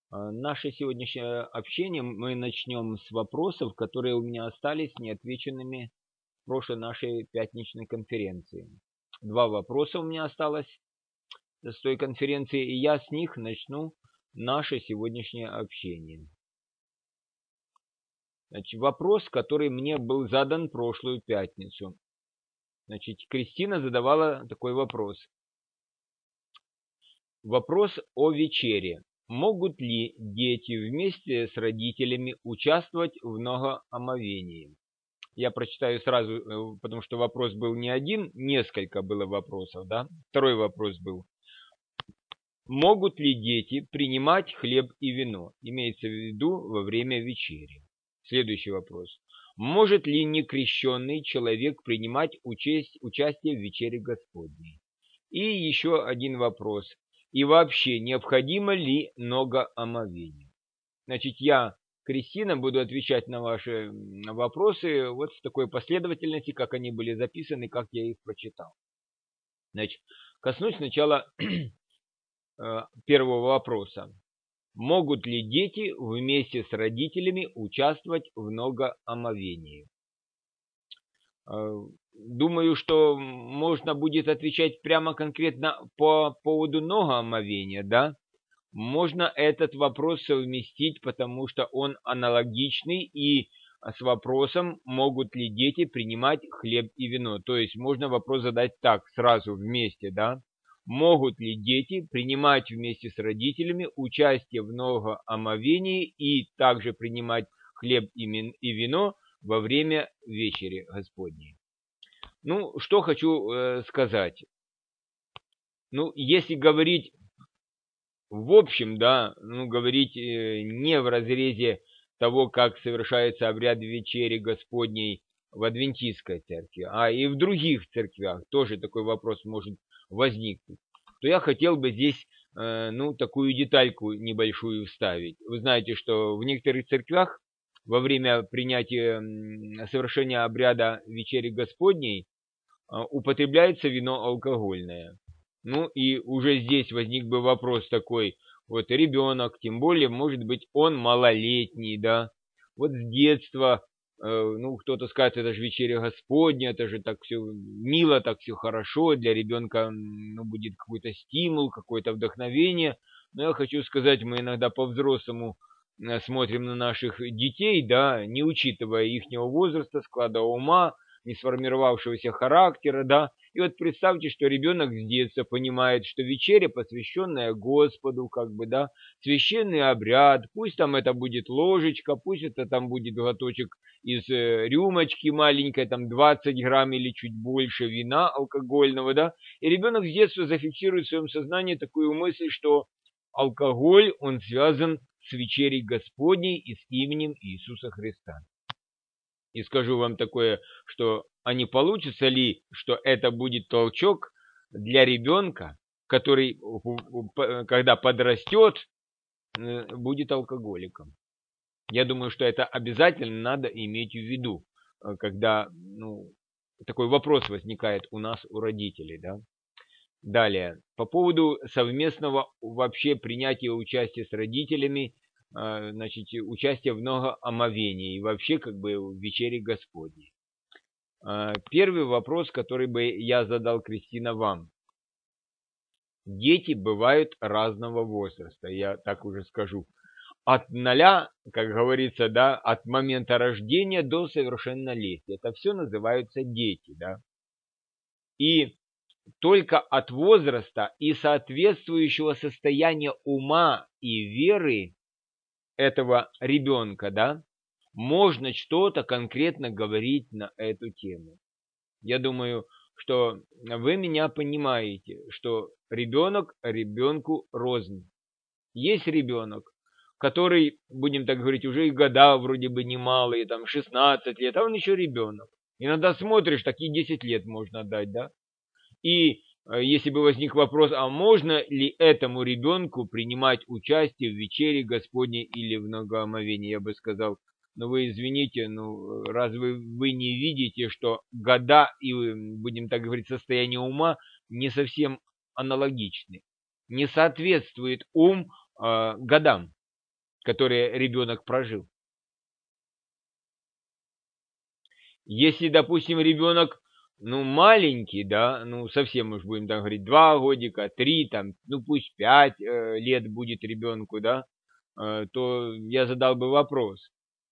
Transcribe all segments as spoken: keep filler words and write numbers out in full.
А, Наше сегодняшнее общение мы начнем с вопросов, которые у меня остались неотвеченными в прошлой нашей пятничной конференции. Два вопроса у меня осталось с той конференции, и я с них начну наше сегодняшнее общение. Значит, вопрос, который мне был задан прошлую пятницу. Значит, Кристина задавала такой вопрос. Вопрос о вечере. Могут ли дети вместе с родителями участвовать в многоомовении? Я прочитаю сразу, э, потому что вопрос был не один, несколько было вопросов, да? Второй вопрос был. Могут ли дети принимать хлеб и вино? Имеется в виду во время вечери. Следующий вопрос. Может ли некрещенный человек принимать участь, участие в вечере Господней? И еще один вопрос. И вообще, необходимо ли многоомовение? Значит, я, Кристина, буду отвечать на ваши вопросы вот в такой последовательности, как они были записаны, как я их прочитал. Значит, коснусь сначала первого вопроса. Могут ли дети вместе с родителями участвовать в многоомовении? Думаю, что можно будет отвечать прямо конкретно по поводу многоомовения, да? Можно этот вопрос совместить, потому что он аналогичный и с вопросом, могут ли дети принимать хлеб и вино. То есть можно вопрос задать так, сразу вместе, да? Могут ли дети принимать вместе с родителями участие в многоомовении и также принимать хлеб и вино во время вечери Господней? Ну, что хочу э, сказать. Ну, если говорить в общем, да, ну, говорить э, не в разрезе того, как совершается обряд вечери Господней в адвентистской церкви, а и в других церквях тоже такой вопрос может возникнуть, то я хотел бы здесь, э, ну, такую детальку небольшую вставить. Вы знаете, что в некоторых церквях во время принятия совершения обряда вечери Господней а, употребляется вино алкогольное. Ну и уже здесь возник бы вопрос такой, вот ребенок, тем более, может быть, он малолетний, да, вот с детства, э, ну, кто-то скажет, это же вечеря Господня, это же так все мило, так все хорошо, для ребенка, ну, будет какой-то стимул, какое-то вдохновение, но я хочу сказать, мы иногда по-взрослому э, смотрим на наших детей, да, не учитывая ихнего возраста, склада ума, не сформировавшегося характера, да. И вот представьте, что ребенок с детства понимает, что вечеря, посвященная Господу, как бы, да, священный обряд, пусть там это будет ложечка, пусть это там будет глоточек из э, рюмочки маленькой, там двадцать грамм или чуть больше вина алкогольного, да, и ребенок с детства зафиксирует в своем сознании такую мысль, что алкоголь, он связан с вечерей Господней и с именем Иисуса Христа. И скажу вам такое, что а не получится ли, что это будет толчок для ребенка, который, когда подрастет, будет алкоголиком. Я думаю, что это обязательно надо иметь в виду, когда ну, такой вопрос возникает у нас, у родителей. Да? Далее, по поводу совместного вообще принятия участия с родителями, значит, участия в многоомовении и вообще как бы в вечере Господней. Первый вопрос, который бы я задал, Кристина, вам. Дети бывают разного возраста, я так уже скажу. От ноля, как говорится, да, от момента рождения до совершеннолетия. Это все называются дети, да. И только от возраста и соответствующего состояния ума и веры этого ребенка, да, можно что-то конкретно говорить на эту тему. Я думаю, что вы меня понимаете, что ребенок ребенку рознь. Есть ребенок, который, будем так говорить, уже и года вроде бы немалые, там шестнадцать лет, а он еще ребенок. Иногда смотришь, такие десять лет можно дать, да? И если бы возник вопрос, а можно ли этому ребенку принимать участие в вечере Господней или в многоомовении, я бы сказал, ну вы извините, ну разве вы не видите, что года и, будем так говорить, состояние ума не совсем аналогичны? Не соответствует ум э, годам. которые ребенок прожил. Если, допустим, ребенок, ну, маленький, да, ну, совсем уж будем так говорить, два годика, три, там, ну, пусть пять э, лет будет ребенку, да, э, то я задал бы вопрос,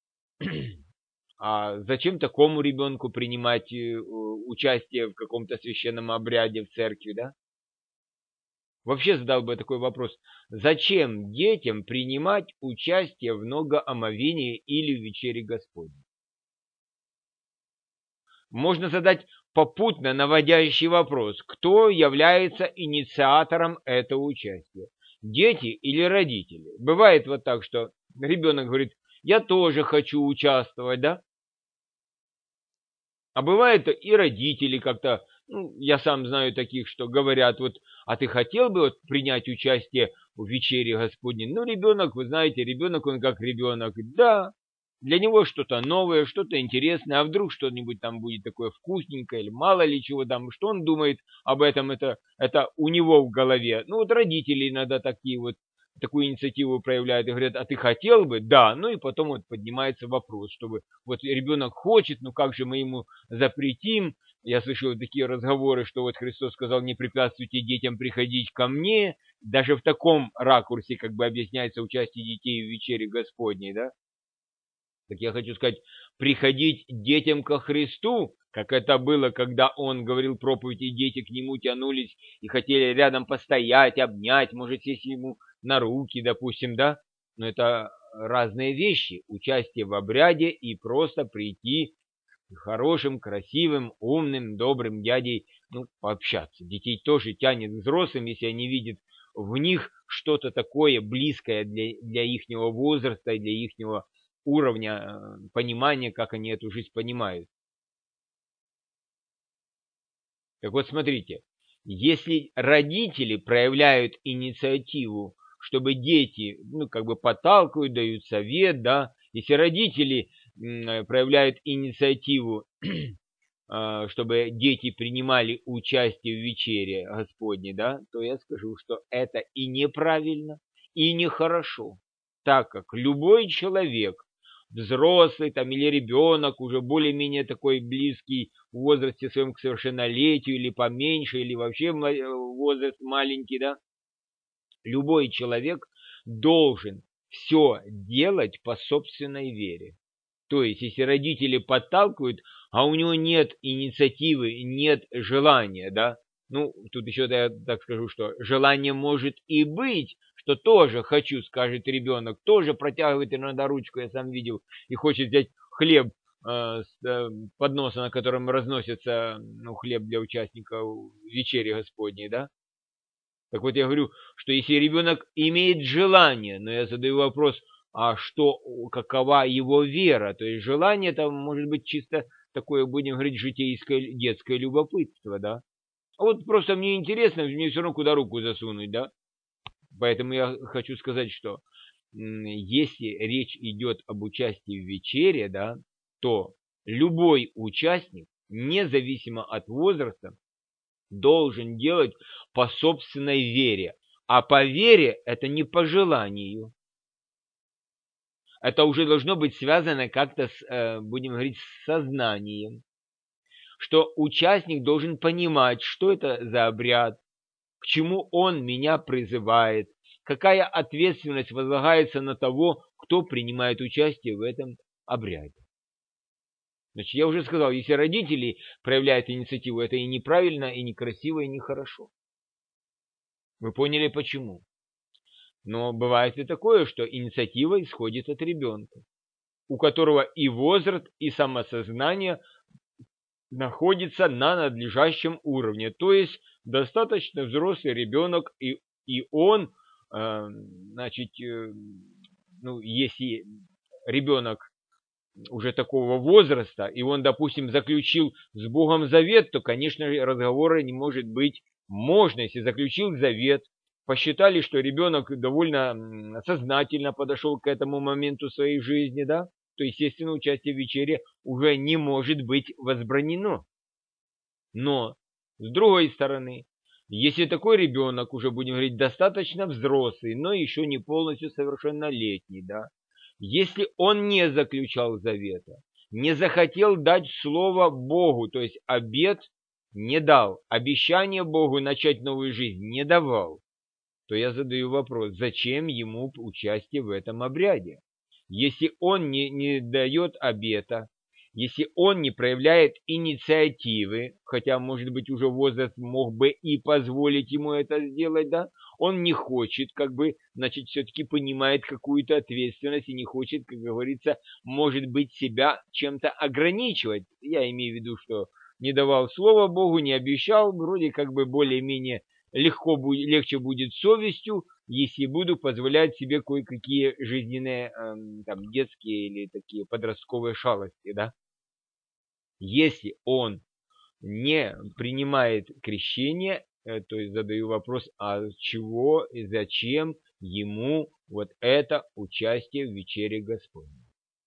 а зачем такому ребенку принимать э, участие в каком-то священном обряде в церкви, да? Вообще задал бы такой вопрос, зачем детям принимать участие в многоомовении или в вечере Господней? Можно задать попутно наводящий вопрос, кто является инициатором этого участия? Дети или родители? Бывает вот так, что ребенок говорит, я тоже хочу участвовать, да? А бывает и родители как-то, ну, я сам знаю таких, что говорят, вот, а ты хотел бы вот принять участие в вечере Господней? Ну, ребенок, вы знаете, ребенок, он как ребенок, да, для него что-то новое, что-то интересное, а вдруг что-нибудь там будет такое вкусненькое, или мало ли чего там, что он думает об этом, это, это у него в голове. Ну, вот родители иногда такие вот, такую инициативу проявляют и говорят, а ты хотел бы? Да, ну и потом вот поднимается вопрос, чтобы вот ребенок хочет, ну как же мы ему запретим? Я слышал такие разговоры, что вот Христос сказал, не препятствуйте детям приходить ко мне, даже в таком ракурсе как бы объясняется участие детей в вечере Господней, да? Так я хочу сказать, приходить детям ко Христу, как это было, когда Он говорил проповедь, и дети к Нему тянулись и хотели рядом постоять, обнять, может, сесть Ему на руки, допустим, да? Но это разные вещи. Участие в обряде и просто прийти хорошим, красивым, умным, добрым дядей, ну, пообщаться. Детей тоже тянет к взрослым, если они видят в них что-то такое близкое для, для ихнего возраста, для ихнего уровня э, понимания, как они эту жизнь понимают. Так вот, смотрите, если родители проявляют инициативу, чтобы дети, ну, как бы подталкивают, дают совет, да, если родители м, проявляют инициативу, а, чтобы дети принимали участие в вечере Господней, да, то я скажу, что это и неправильно, и нехорошо, так как любой человек, взрослый там или ребенок, уже более-менее такой близкий в возрасте своем к совершеннолетию, или поменьше, или вообще возраст маленький, да, любой человек должен все делать по собственной вере. То есть, если родители подталкивают, а у него нет инициативы, нет желания, да, ну, тут еще я так скажу, что желание может и быть, что тоже хочу, скажет ребенок, тоже протягивает иногда ручку, я сам видел, и хочет взять хлеб э, с э, подноса, на котором разносится, ну, хлеб для участников вечери Господней, да. Так вот я говорю, что если ребенок имеет желание, но я задаю вопрос, а что, какова его вера? То есть желание там может быть чисто такое, будем говорить, житейское, детское любопытство, да? А вот просто мне интересно, мне все равно куда руку засунуть, да? Поэтому я хочу сказать, что если речь идет об участии в вечере, да, то любой участник, независимо от возраста, должен делать по собственной вере. А по вере это не по желанию. Это уже должно быть связано как-то с, э, будем говорить, с сознанием. Что участник должен понимать, что это за обряд, к чему он меня призывает, какая ответственность возлагается на того, кто принимает участие в этом обряде. Значит, я уже сказал, если родители проявляют инициативу, это и неправильно, и некрасиво, и нехорошо. Вы поняли почему? Но бывает и такое, что инициатива исходит от ребенка, у которого и возраст, и самосознание находится на надлежащем уровне. То есть достаточно взрослый ребенок, и, и он, э, значит, э, ну, если ребенок уже такого возраста, и он, допустим, заключил с Богом завет, то, конечно, разговора не может быть. Можно, если заключил завет, посчитали, что ребенок довольно сознательно подошел к этому моменту своей жизни, да, то, естественно, участие в вечере уже не может быть возбранено. Но, с другой стороны, Если такой ребенок, уже будем говорить, достаточно взрослый, но еще не полностью совершеннолетний, да, если он не заключал завета, не захотел дать слово Богу, то есть обет не дал, обещание Богу начать новую жизнь не давал, то я задаю вопрос, зачем ему участие в этом обряде? Если он не, не дает обета, если он не проявляет инициативы, хотя, может быть, уже возраст мог бы и позволить ему это сделать, да, он не хочет, как бы, значит, все-таки понимает какую-то ответственность и не хочет, как говорится, может быть, себя чем-то ограничивать. Я имею в виду, что не давал слова Богу, не обещал, вроде как бы более-менее легко будет, легче будет совестью, если буду позволять себе кое-какие жизненные, эм, там, детские или такие подростковые шалости, да. Если он не принимает крещение, э, то есть задаю вопрос, а чего и зачем ему вот это участие в вечере Господней?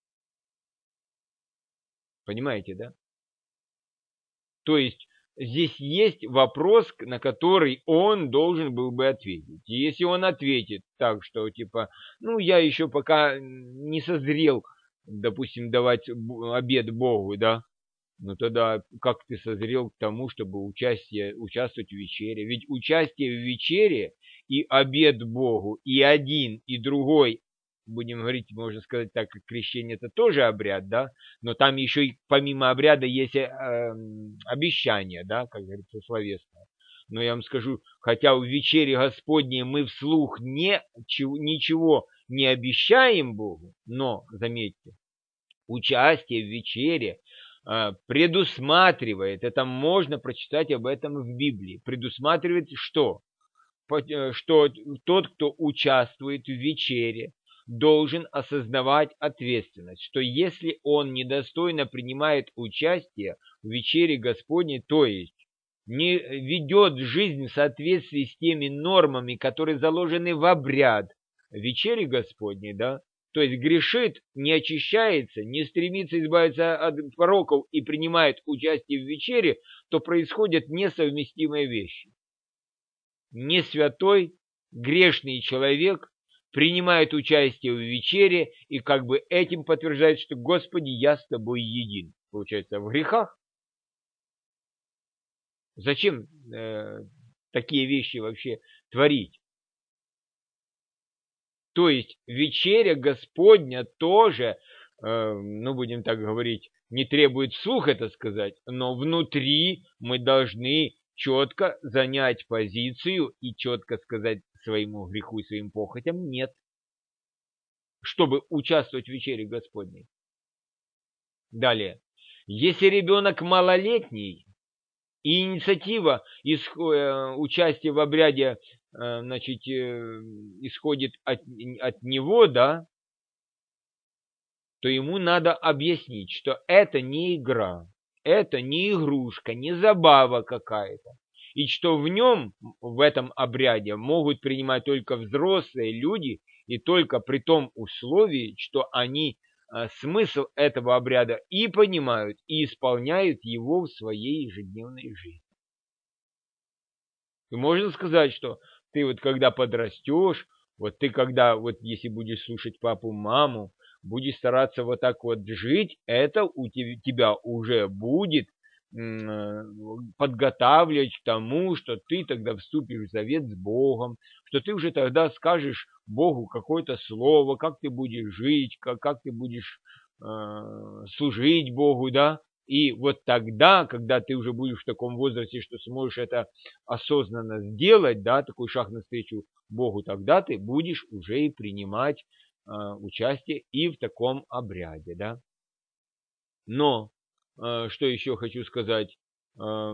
Понимаете, да? То есть здесь есть вопрос, на который он должен был бы ответить. И если он ответит так, что типа, ну, я еще пока не созрел, допустим, давать обет Богу, да, ну тогда как ты созрел к тому, чтобы участие, участвовать в вечере? Ведь участие в вечере и обет Богу, и один, и другой, будем говорить, можно сказать так, как крещение это тоже обряд, да, но там еще и помимо обряда есть э, обещание, да, как говорится, словесное. Но я вам скажу, хотя в вечере Господней мы вслух не, ничего не обещаем Богу, но, заметьте, участие в вечере предусматривает, это можно прочитать об этом в Библии, предусматривает что? Что тот, кто участвует в вечере, должен осознавать ответственность, что если он недостойно принимает участие в вечере Господней, то есть не ведет жизнь в соответствии с теми нормами, которые заложены в обряд вечери Господней, да, то есть грешит, не очищается, не стремится избавиться от пороков и принимает участие в вечере, то происходят несовместимые вещи. Не святой, грешный человек принимает участие в вечере и как бы этим подтверждает, что Господи, я с тобой един. Получается, в грехах. Зачем э, такие вещи вообще творить? То есть вечеря Господня тоже, э, ну будем так говорить, не требует вслух это сказать, но внутри мы должны четко занять позицию и четко сказать своему греху и своим похотям нет, чтобы участвовать в вечере Господней. Далее. Если ребенок малолетний, и инициатива из, э, участия в обряде э, значит, э, исходит от, от него, да, то ему надо объяснить, что это не игра, это не игрушка, не забава какая-то. И что в нем, в этом обряде, могут принимать только взрослые люди, и только при том условии, что они э, смысл этого обряда и понимают, и исполняют его в своей ежедневной жизни. И можно сказать, что ты вот когда подрастешь, вот ты когда, вот если будешь слушать папу, маму, будешь стараться вот так вот жить, это у тебя уже будет подготавливать к тому, что ты тогда вступишь в завет с Богом, что ты уже тогда скажешь Богу какое-то слово, как ты будешь жить, как, как ты будешь э, служить Богу, да, и вот тогда, когда ты уже будешь в таком возрасте, что сможешь это осознанно сделать, да, такой шаг навстречу Богу, тогда ты будешь уже и принимать э, участие и в таком обряде, да. Но, э, что еще хочу сказать, э,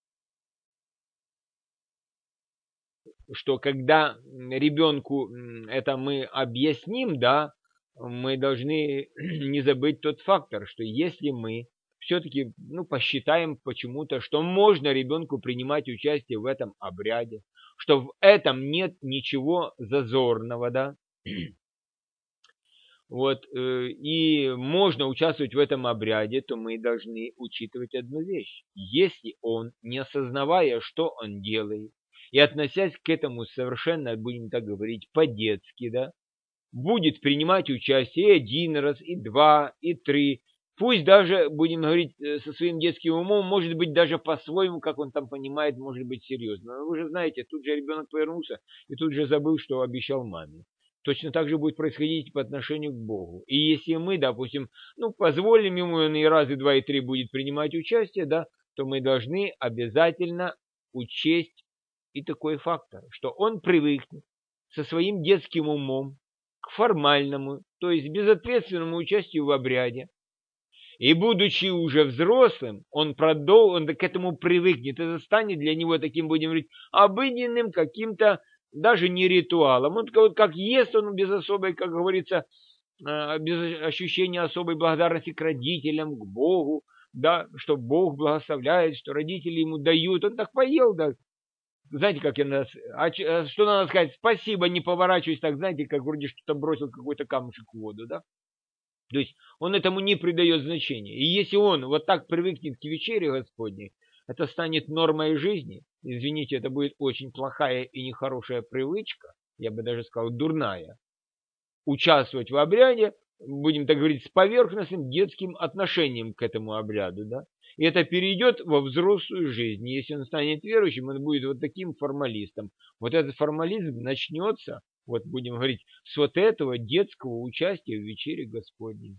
что когда ребенку это мы объясним, да, мы должны не забыть тот фактор, что если мы все-таки, ну, посчитаем почему-то, что можно ребенку принимать участие в этом обряде, что в этом нет ничего зазорного, да, вот, э, и можно участвовать в этом обряде, то мы должны учитывать одну вещь. Если он, не осознавая, что он делает, и относясь к этому совершенно, будем так говорить, по-детски, да, будет принимать участие и один раз, и два, и три. Пусть даже, будем говорить, со своим детским умом, может быть, даже по-своему, как он там понимает, может быть, серьезно. Но вы же знаете, тут же ребенок повернулся и тут же забыл, что обещал маме. Точно так же будет происходить по отношению к Богу. И если мы, допустим, ну, позволим ему, он и раз, и два, и три будет принимать участие, да, то мы должны обязательно учесть и такой фактор, что он привыкнет со своим детским умом к формальному, то есть безответственному участию в обряде. И будучи уже взрослым, он, продол... он к этому привыкнет. Это станет для него таким, будем говорить, обыденным каким-то, даже не ритуалом. Он вот как ест, он без особой, как говорится, без ощущения особой благодарности к родителям, к Богу, да, что Бог благословляет, что родители ему дают. Он так поел, да. Знаете, как я надо... А что надо сказать? Спасибо, не поворачиваясь так, знаете, как вроде что-то бросил какой-то камушек в воду, да? То есть он этому не придает значения. И если он вот так привыкнет к вечере Господней, это станет нормой жизни. Извините, это будет очень плохая и нехорошая привычка, я бы даже сказал, дурная. Участвовать в обряде, будем так говорить, с поверхностным детским отношением к этому обряду, да? И это перейдет во взрослую жизнь. Если он станет верующим, он будет вот таким формалистом. Вот этот формализм начнется, вот будем говорить, с вот этого детского участия в вечере Господней.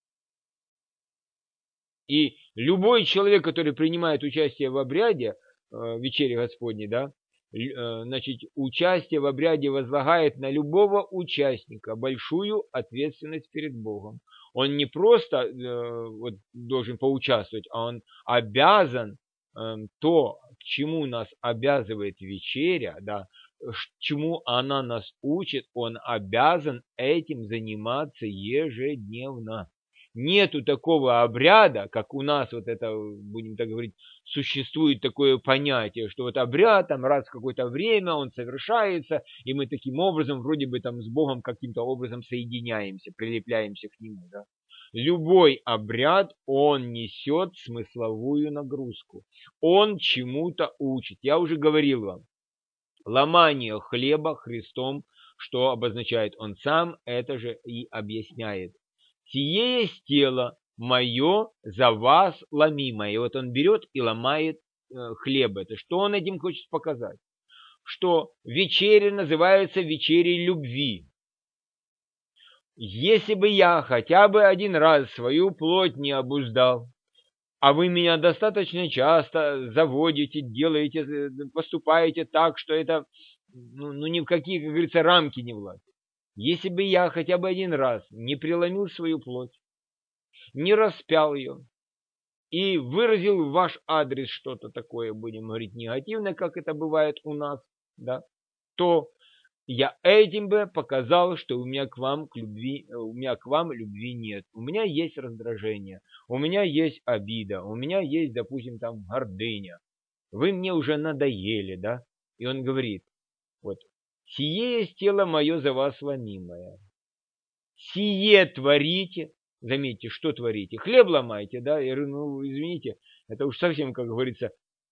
И любой человек, который принимает участие в обряде э, вечери Господней, да, э, значит, участие в обряде возлагает на любого участника большую ответственность перед Богом. Он не просто э, вот, должен поучаствовать, а он обязан э, то, к чему нас обязывает вечеря, да, чему она нас учит, он обязан этим заниматься ежедневно. Нету такого обряда, как у нас вот это, будем так говорить, существует такое понятие, что вот обряд там раз в какое-то время он совершается, и мы таким образом вроде бы там с Богом каким-то образом соединяемся, прилепляемся к нему, да. Любой обряд, он несет смысловую нагрузку, он чему-то учит. Я уже говорил вам, ломание хлеба Христом, что обозначает он сам, это же и объясняет. Сие есть тело мое за вас ломимое. И вот он берет и ломает э, хлеб. Это что он этим хочет показать? Что вечеря называется вечерей любви. Если бы я хотя бы один раз свою плоть не обуздал, а вы меня достаточно часто заводите, делаете, поступаете так, что это ну, ну ни в какие, как говорится, рамки не влазит. Если бы я хотя бы один раз не преломил свою плоть, не распял ее и выразил в ваш адрес что-то такое, будем говорить, негативное, как это бывает у нас, да, то я этим бы показал, что у меня к вам к любви, у меня к вам любви нет. У меня есть раздражение, у меня есть обида, у меня есть, допустим, там гордыня. Вы мне уже надоели, да? И он говорит, вот, сие есть тело мое за вас ломимое. Сие творите. Заметьте, что творите? Хлеб ломаете, да? Я говорю, ну, извините, это уж совсем, как говорится,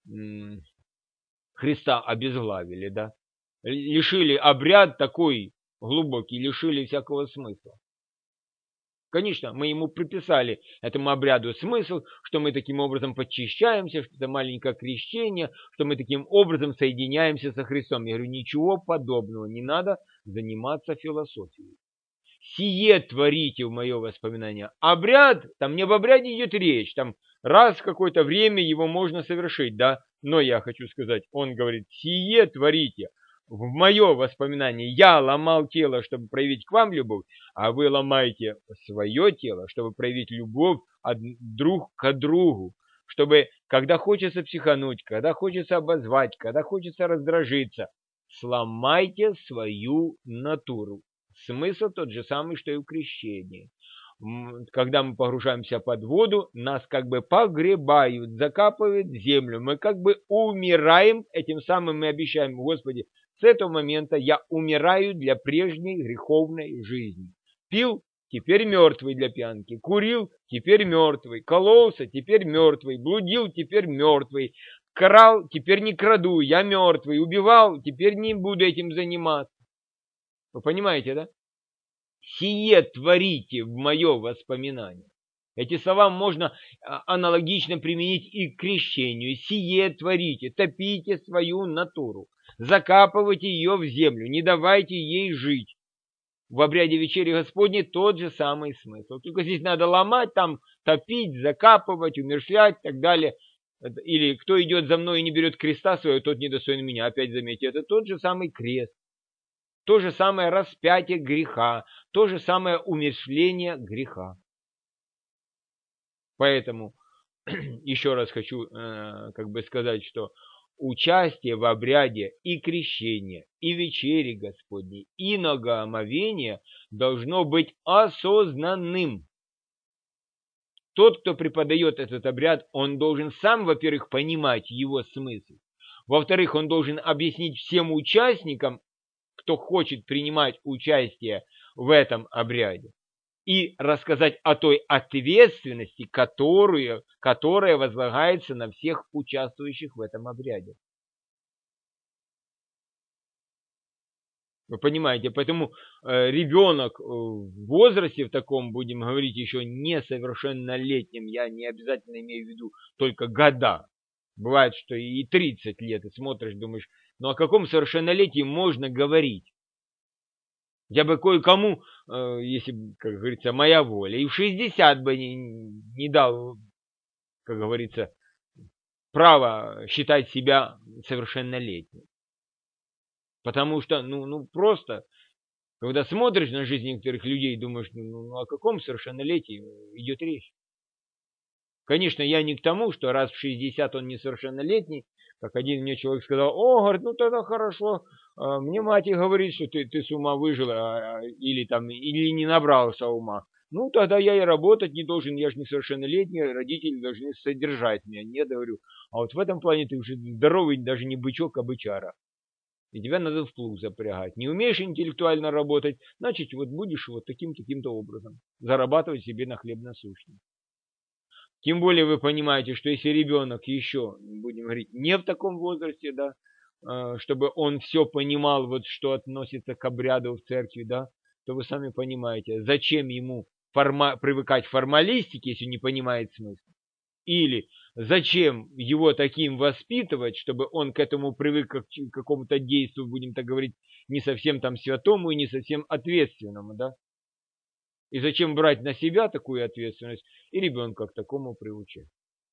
Христа обезглавили, да? Лишили обряд такой глубокий, лишили всякого смысла. Конечно, мы ему приписали этому обряду смысл, что мы таким образом подчищаемся, что это маленькое крещение, что мы таким образом соединяемся со Христом. Я говорю, ничего подобного, не надо заниматься философией. Сие творите в мое воспоминание. Обряд, там не об обряде идет речь, там раз в какое-то время его можно совершить, да, но я хочу сказать, он говорит, сие творите в мое воспоминание. Я ломал тело, чтобы проявить к вам любовь, а вы ломаете свое тело, чтобы проявить любовь друг к другу, чтобы, когда хочется психануть, когда хочется обозвать, когда хочется раздражиться, сломайте свою натуру. Смысл тот же самый, что и в крещении. Когда мы погружаемся под воду, нас как бы погребают, закапывают в землю. Мы как бы умираем, этим самым мы обещаем, Господи, с этого момента я умираю для прежней греховной жизни. Пил, теперь мертвый для пьянки. Курил, теперь мертвый. Кололся, теперь мертвый. Блудил, теперь мертвый. крал, теперь не краду, я мертвый, убивал, теперь не буду этим заниматься. Вы понимаете, да? Сие творите в мое воспоминание. Эти слова можно аналогично применить и к крещению. Сие творите, топите свою натуру, закапывайте ее в землю, не давайте ей жить. В обряде вечери Господней тот же самый смысл. Только здесь надо ломать, там топить, закапывать, умерщвлять и так далее. Или кто идет за мной и не берет креста своего, тот недостоин меня. Опять заметьте, это тот же самый крест. То же самое распятие греха, то же самое умерщвление греха. Поэтому еще раз хочу э, как бы сказать, что участие в обряде и крещения, и вечери Господней, и многоомовения должно быть осознанным. Тот, кто преподает этот обряд, он должен сам, во-первых, понимать его смысл. Во-вторых, он должен объяснить всем участникам, кто хочет принимать участие в этом обряде, и рассказать о той ответственности, которую, которая возлагается на всех участвующих в этом обряде. Вы понимаете, поэтому э, ребенок в возрасте в таком, будем говорить, еще несовершеннолетнем, я не обязательно имею в виду только года. Бывает, что и тридцать лет, и смотришь, думаешь, ну о каком совершеннолетии можно говорить? Я бы кое-кому, э, если, как говорится, моя воля, и в шестьдесят бы не, не дал, как говорится, права считать себя совершеннолетним. Потому что, ну, ну просто, когда смотришь на жизнь некоторых людей, думаешь, ну, ну о каком совершеннолетии идет речь? Конечно, я не к тому, что раз в шестьдесят он несовершеннолетний, как один мне человек сказал, о, говорит, ну тогда хорошо, мне мать говорит, что ты, ты с ума выжил, или там, или не набрался ума. Ну, тогда я и работать не должен, я же несовершеннолетний, родители должны содержать меня. Нет, говорю, а вот в этом плане ты уже здоровый, даже не бычок, а бычара. И тебя надо в плуг запрягать. Не умеешь интеллектуально работать, значит, вот будешь вот таким-таким-то образом зарабатывать себе на хлеб насущный. Тем более вы понимаете, что если ребенок еще, будем говорить, не в таком возрасте, да, чтобы он все понимал, вот что относится к обряду в церкви, да, то вы сами понимаете, зачем ему форма- привыкать к формалистике, если не понимает смысл. Или зачем его таким воспитывать, чтобы он к этому привык, как к какому-то действию, будем так говорить, не совсем там святому и не совсем ответственному, да. И зачем брать на себя такую ответственность и ребенка к такому приучать?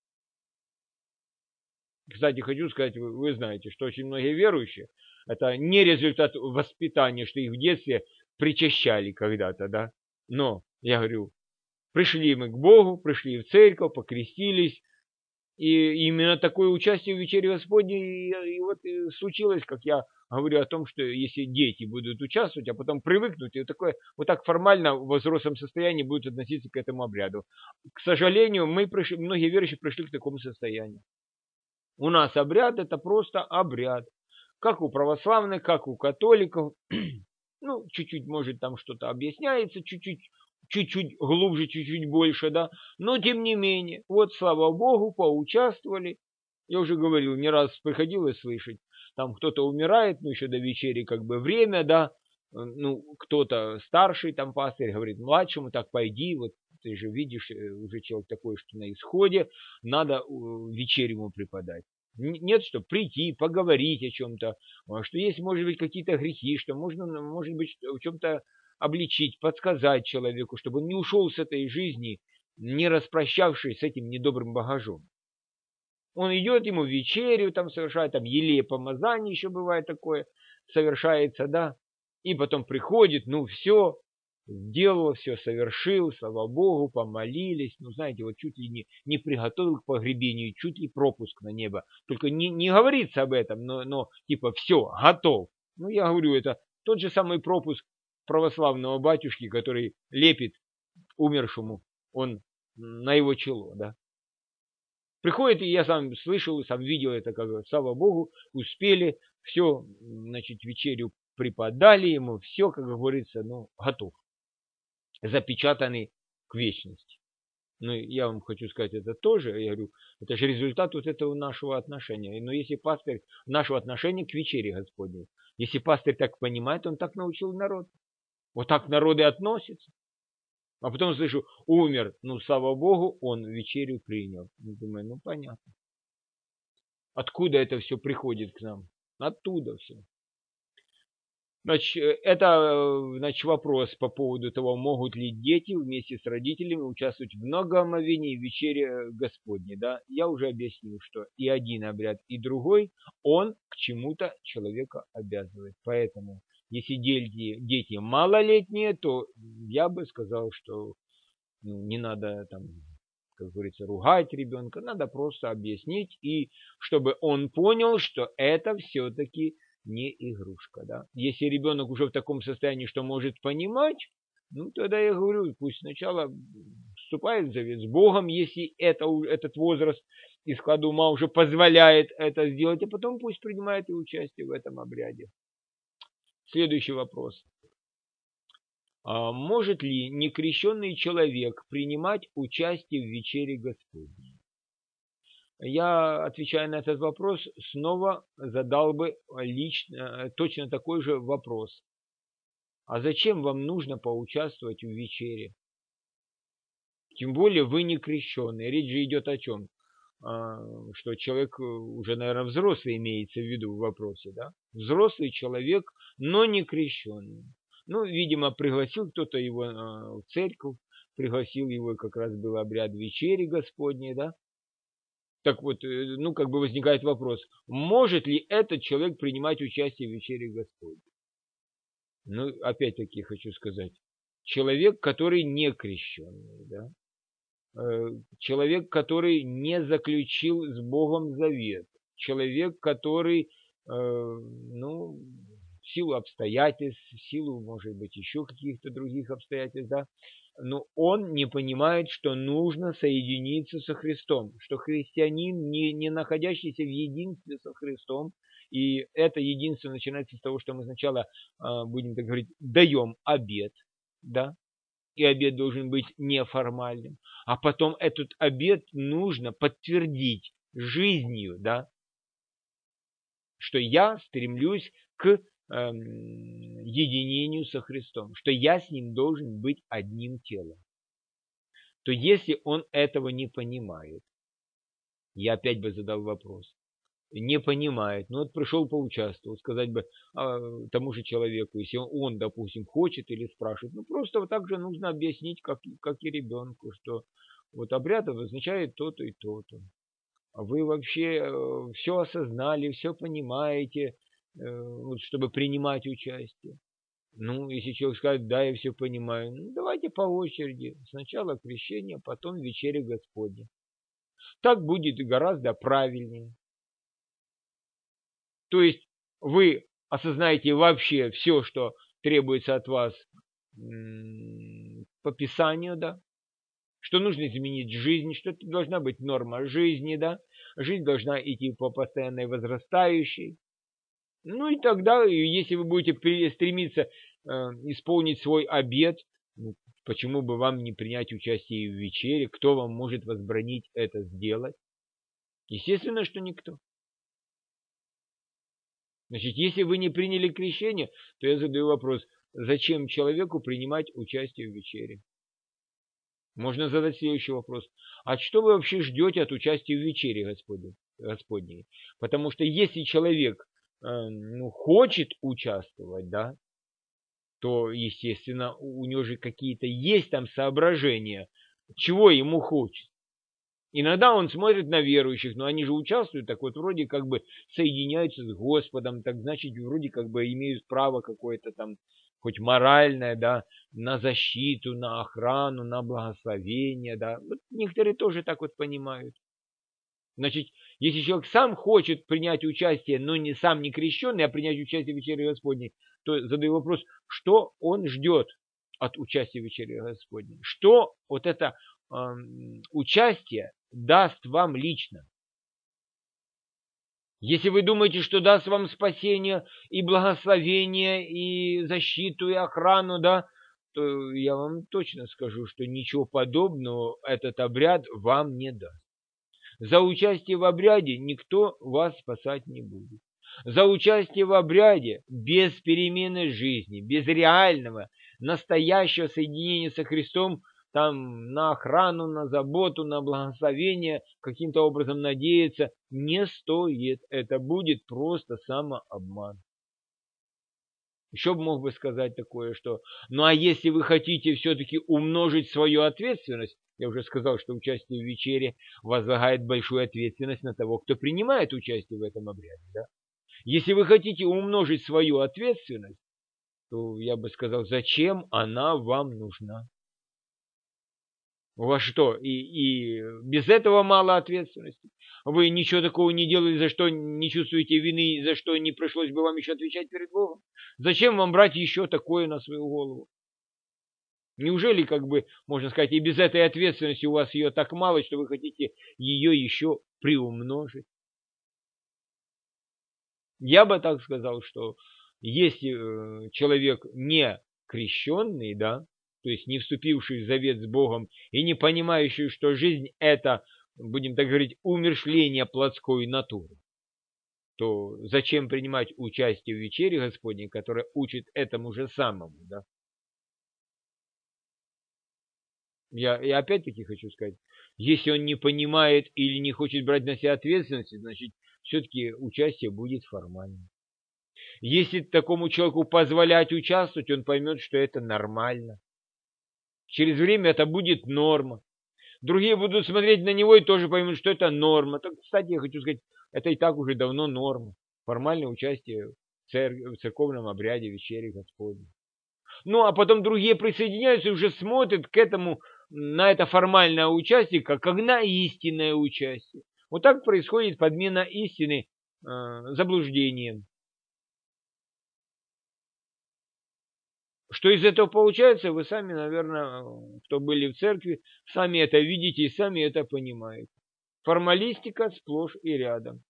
Кстати, хочу сказать, вы, вы знаете, что очень многие верующие, это не результат воспитания, что их в детстве причащали когда-то, да. Но, я говорю, пришли мы к Богу, пришли в церковь, покрестились, и именно такое участие в вечере Господней и, и вот и случилось, как я говорю о том, что если дети будут участвовать, а потом привыкнуть, и вот, такое, вот так формально в взрослом состоянии будут относиться к этому обряду. К сожалению, мы пришли, многие верующие пришли к такому состоянию. У нас обряд это просто обряд. Как у православных, как у католиков. Ну, чуть-чуть, может, там что-то объясняется, чуть-чуть, чуть-чуть глубже, чуть-чуть больше, да. Но, тем не менее, вот, слава Богу, поучаствовали. Я уже говорил, не раз приходилось слышать. Там кто-то умирает, ну, еще до вечери как бы время, да. Ну, кто-то старший там пастырь говорит младшему, так пойди, вот ты же видишь, уже человек такой, что на исходе, надо вечерю ему преподать. Нет, что прийти, поговорить о чем-то, что есть, может быть, какие-то грехи, что можно, может быть, в чем-то обличить, подсказать человеку, чтобы он не ушел с этой жизни, не распрощавшись с этим недобрым багажом. Он идет, ему вечерю там совершает, там елея помазание еще бывает такое, совершается, да, и потом приходит, ну все, сделал, все совершил, слава Богу, помолились, ну знаете, вот чуть ли не, не приготовил к погребению, чуть ли пропуск на небо, только не, не говорится об этом, но, но типа все, готов. Ну я говорю, это тот же самый пропуск православного батюшки, который лепит умершему, он на его чело, да. Приходит, и я сам слышал, сам видел это, как, слава Богу, успели, все, значит, вечерю преподали ему, все, как говорится, ну, готов, запечатанный к вечности. Ну, я вам хочу сказать, это тоже, я говорю, это же результат вот этого нашего отношения. Но если пастырь, нашего отношения к вечере Господней, если пастырь так понимает, он так научил народ. Вот так народ и относится. А потом слышу, умер, ну, слава Богу, он вечерю принял. Ну, думаю, ну, понятно. Откуда это все приходит к нам? Оттуда все. Значит, это, значит, вопрос по поводу того, могут ли дети вместе с родителями участвовать в многоомовении в вечере Господней. Да? Я уже объяснил, что и один обряд, и другой, он к чему-то человека обязывает. Поэтому, если дети, дети малолетние, то я бы сказал, что ну, не надо там, как говорится, ругать ребенка, надо просто объяснить, и чтобы он понял, что это все-таки не игрушка. Да? Если ребенок уже в таком состоянии, что может понимать, ну тогда я говорю, пусть сначала вступает в завет с Богом, если это, этот возраст и склад ума уже позволяет это сделать, а потом пусть принимает и участие в этом обряде. Следующий вопрос. А может ли некрещенный человек принимать участие в вечере Господней? Я, отвечая на этот вопрос, снова задал бы лично, точно такой же вопрос. А зачем вам нужно поучаствовать в вечере? Тем более вы не крещенный. Речь же идет о чем? Что человек уже, наверное, взрослый имеется в виду в вопросе. Да? Взрослый человек, но не крещенный. Ну, видимо, пригласил кто-то его в церковь, пригласил его, как раз был обряд вечери Господней, да? Так вот, ну, как бы возникает вопрос, может ли этот человек принимать участие в вечере Господней? Ну, опять-таки хочу сказать, человек, который не крещенный, да? Человек, который не заключил с Богом завет, человек, который, ну, в силу обстоятельств, в силу, может быть, еще каких-то других обстоятельств, да, но он не понимает, что нужно соединиться со Христом, что христианин, не, не находящийся в единстве со Христом, и это единство начинается с того, что мы сначала, будем так говорить, даем обет, да, и обет должен быть неформальным, а потом этот обет нужно подтвердить жизнью, да, что я стремлюсь к эм, единению со Христом, что я с Ним должен быть одним телом. То если он этого не понимает, я опять бы задал вопрос, не понимает, ну вот пришел поучаствовал, сказать бы а, тому же человеку, если он, допустим, хочет или спрашивает, ну просто вот так же нужно объяснить, как, как и ребенку, что вот обряд означает то-то и то-то. А вы вообще э, все осознали, все понимаете, э, вот, чтобы принимать участие. Ну, если человек скажет, да, я все понимаю, ну давайте по очереди. Сначала крещение, потом вечеря Господня. Так будет гораздо правильнее. То есть вы осознаете вообще все, что требуется от вас по Писанию, да, что нужно изменить жизнь, что это должна быть норма жизни, да, жизнь должна идти по постоянной возрастающей. Ну и тогда, если вы будете стремиться э, исполнить свой обет, ну, почему бы вам не принять участие в вечере? Кто вам может возбранить это сделать? Естественно, что никто. Значит, если вы не приняли крещение, то я задаю вопрос, зачем человеку принимать участие в вечере? Можно задать следующий вопрос. А что вы вообще ждете от участия в вечере Господней? Господней? Потому что если человек э, ну, хочет участвовать, да, то, естественно, у него же какие-то есть там соображения, чего ему хочется. Иногда он смотрит на верующих, но они же участвуют, так вот вроде как бы соединяются с Господом, так значит вроде как бы имеют право какое-то там, хоть моральное, да, на защиту, на охрану, на благословение, да. Вот некоторые тоже так вот понимают. Значит, если человек сам хочет принять участие, но не сам не крещенный, а принять участие в вечере Господней, то задаю вопрос, что он ждет от участия в вечере Господней? Что вот это э, участие даст вам лично? Если вы думаете, что даст вам спасение и благословение, и защиту, и охрану, да, то я вам точно скажу, что ничего подобного этот обряд вам не даст. За участие в обряде никто вас спасать не будет. За участие в обряде без перемены жизни, без реального, настоящего соединения со Христом, там на охрану, на заботу, на благословение, каким-то образом надеяться, не стоит. Это будет просто самообман. Еще мог бы сказать такое, что ну а если вы хотите все-таки умножить свою ответственность, я уже сказал, что участие в вечере возлагает большую ответственность на того, кто принимает участие в этом обряде. Да? Если вы хотите умножить свою ответственность, то я бы сказал, зачем она вам нужна? У вас что, и, и без этого мало ответственности? Вы ничего такого не делали, за что не чувствуете вины, за что не пришлось бы вам еще отвечать перед Богом? Зачем вам брать еще такое на свою голову? Неужели, как бы, можно сказать, и без этой ответственности у вас ее так мало, что вы хотите ее еще приумножить? Я бы так сказал, что если человек не крещенный, да, то есть не вступивший в завет с Богом и не понимающий, что жизнь это, будем так говорить, умершление плотской натуры, то зачем принимать участие в вечере Господней, которая учит этому же самому, да? Я, я опять-таки хочу сказать, если он не понимает или не хочет брать на себя ответственность, значит, все-таки участие будет формальным. Если такому человеку позволять участвовать, он поймет, что это нормально. Через время это будет норма. Другие будут смотреть на него и тоже поймут, что это норма. Так, кстати, я хочу сказать, это и так уже давно норма. Формальное участие в, цер- в церковном обряде вечери Господней. Ну, а потом другие присоединяются и уже смотрят к этому, на это формальное участие, как на истинное участие. Вот так происходит подмена истины э, заблуждением. Что из этого получается, вы сами, наверное, кто были в церкви, сами это видите и сами это понимаете. Формалистика сплошь и рядом.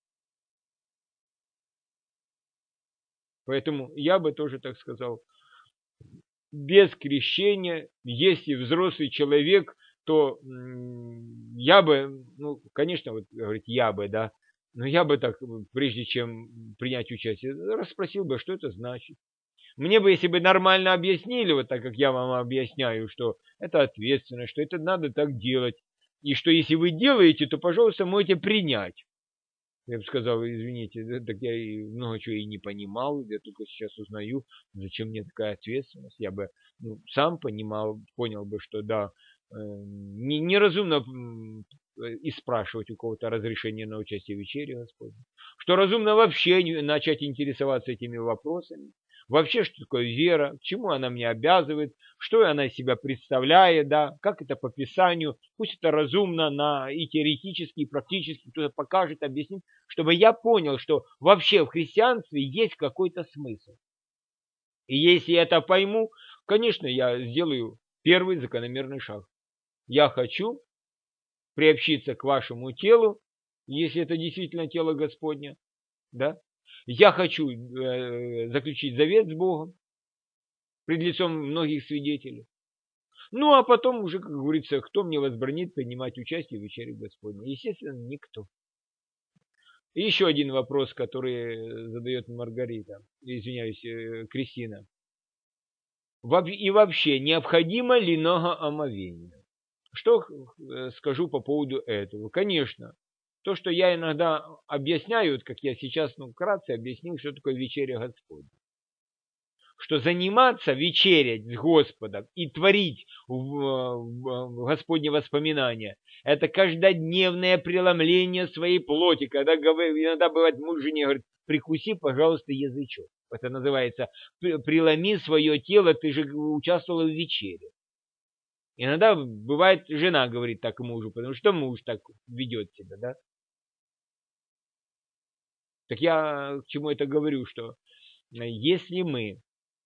Поэтому я бы тоже так сказал, без крещения, если взрослый человек, то я бы, ну, конечно, вот говорить я бы, да, но я бы так, прежде чем принять участие, расспросил бы, что это значит. Мне бы, если бы нормально объяснили, вот так как я вам объясняю, что это ответственность, что это надо так делать, и что если вы делаете, то, пожалуйста, можете принять. Я бы сказал, извините, да, так я и много чего и не понимал, я только сейчас узнаю, зачем мне такая ответственность. Я бы ну, сам понимал, понял бы, что да, э, не, неразумно э, и спрашивать у кого-то разрешение на участие в вечере Господней, что разумно вообще не, начать интересоваться этими вопросами. Вообще, что такое вера, к чему она меня обязывает, что она из себя представляет, да, как это по Писанию, пусть это разумно на, и теоретически, и практически кто-то покажет, объяснит, чтобы я понял, что вообще в христианстве есть какой-то смысл. И если я это пойму, конечно, я сделаю первый закономерный шаг. Я хочу приобщиться к вашему телу, если это действительно тело Господне, да, я хочу э, заключить завет с Богом пред лицом многих свидетелей. Ну, а потом уже, как говорится, кто мне возбранит принимать участие в вечере Господней? Естественно, никто. И еще один вопрос, который задает Маргарита, извиняюсь, э, Кристина. И вообще, необходимо ли многоомовение? Что э, скажу по поводу этого? Конечно, то, что я иногда объясняю, вот как я сейчас ну, вкратце объяснил, что такое вечеря Господня. Что заниматься, вечерять с Господом и творить в, в, в Господне воспоминания, это каждодневное преломление своей плоти. Когда иногда бывает муж жене говорит, прикуси, пожалуйста, язычок. Это называется преломи свое тело, ты же участвовала в вечере. Иногда бывает, жена говорит так мужу, потому что муж так ведет себя, да? Так я к чему это говорю, что если мы,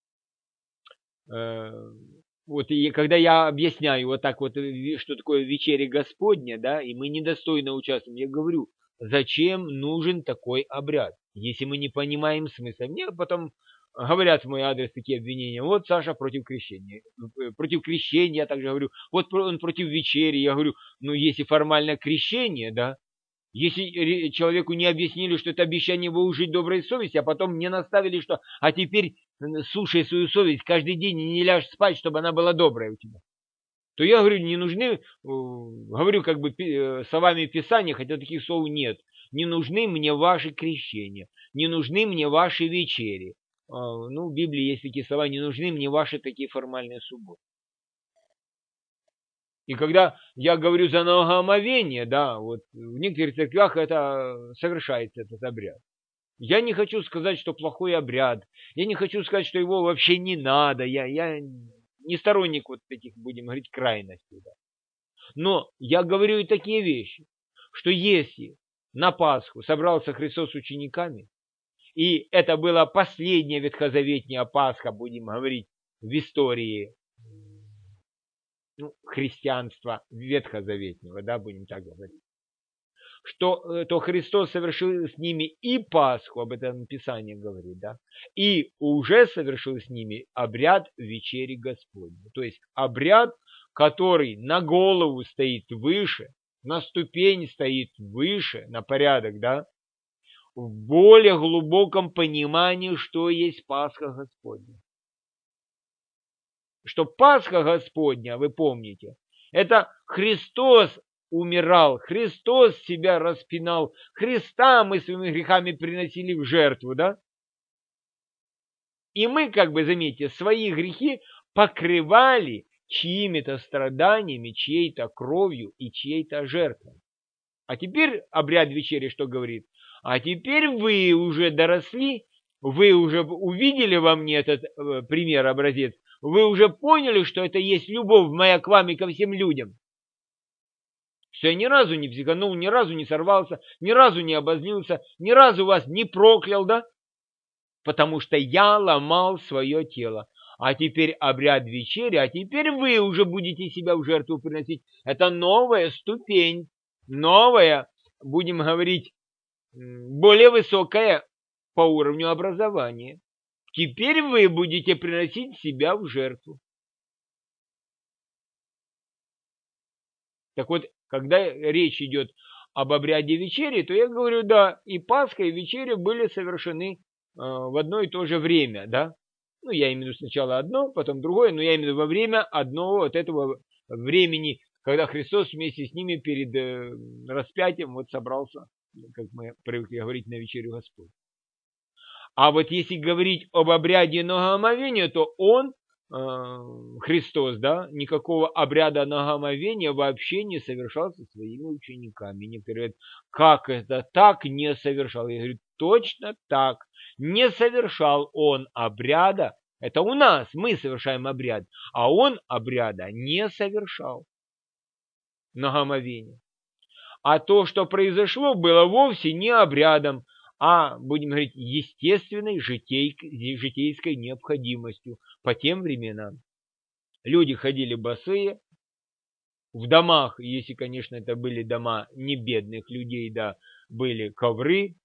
э, вот и когда я объясняю вот так вот, что такое вечеря Господня, да, и мы недостойно участвуем, я говорю, зачем нужен такой обряд, если мы не понимаем смысла. Мне потом говорят в мой адрес такие обвинения. Вот Саша против крещения. Против крещения, я также говорю. Вот он против вечери. Я говорю, ну если формально крещение, да, если человеку не объяснили, что это обещание выужить доброй совести, а потом не наставили, что а теперь слушай свою совесть каждый день и не ляжь спать, чтобы она была добрая у тебя, то я говорю, не нужны, говорю как бы словами Писания, хотя таких слов нет, не нужны мне ваши крещения, не нужны мне ваши вечери. Ну, в Библии есть такие слова, не нужны мне ваши такие формальные субботы. И когда я говорю за многоомовение, да, вот в некоторых церквях это совершается, этот обряд. Я не хочу сказать, что плохой обряд. Я не хочу сказать, что его вообще не надо. Я, я не сторонник вот таких, будем говорить, крайностей. Да. Но я говорю и такие вещи, что если на Пасху собрался Христос с учениками, и это была последняя ветхозаветняя Пасха, будем говорить, в истории ну, христианства ветхозаветнего, да, будем так говорить, что то Христос совершил с ними и Пасху, об этом Писание говорит, да, и уже совершил с ними обряд вечери Господней. То есть обряд, который на голову стоит выше, на ступень стоит выше, на порядок, да, в более глубоком понимании, что есть Пасха Господня. Что Пасха Господня, вы помните, это Христос умирал, Христос себя распинал, Христа мы своими грехами приносили в жертву, да? И мы, как бы, заметьте, свои грехи покрывали чьими-то страданиями, чьей-то кровью и чьей-то жертвой. А теперь обряд вечери что говорит? А теперь вы уже доросли, вы уже увидели во мне этот э, пример, образец, вы уже поняли, что это есть любовь моя к вам и ко всем людям. Что я ни разу не психанул, ни разу не сорвался, ни разу не обозлился, ни разу вас не проклял, да? Потому что я ломал свое тело. А теперь обряд вечери, а теперь вы уже будете себя в жертву приносить. Это новая ступень, новая, будем говорить, более высокая по уровню образования. Теперь вы будете приносить себя в жертву. Так вот, когда речь идет об обряде вечери, то я говорю, да, и Пасха, и вечеря были совершены э, в одно и то же время, да. Ну, я имею в виду сначала одно, потом другое, но я имею в виду во время одного вот этого времени, когда Христос вместе с ними перед э, распятием вот собрался, как мы привыкли говорить, на вечерю Господь. А вот если говорить об обряде многоомовения, то он, э, Христос, да, никакого обряда многоомовения вообще не совершал со своими учениками. Некоторые говорят, как это так не совершал? Я говорю, точно так. Не совершал он обряда. Это у нас, мы совершаем обряд. А он обряда не совершал. Многоомовения. А то, что произошло, было вовсе не обрядом, а, будем говорить, естественной житей, житейской необходимостью по тем временам. Люди ходили босые, в домах, если, конечно, это были дома не бедных людей, да, были ковры,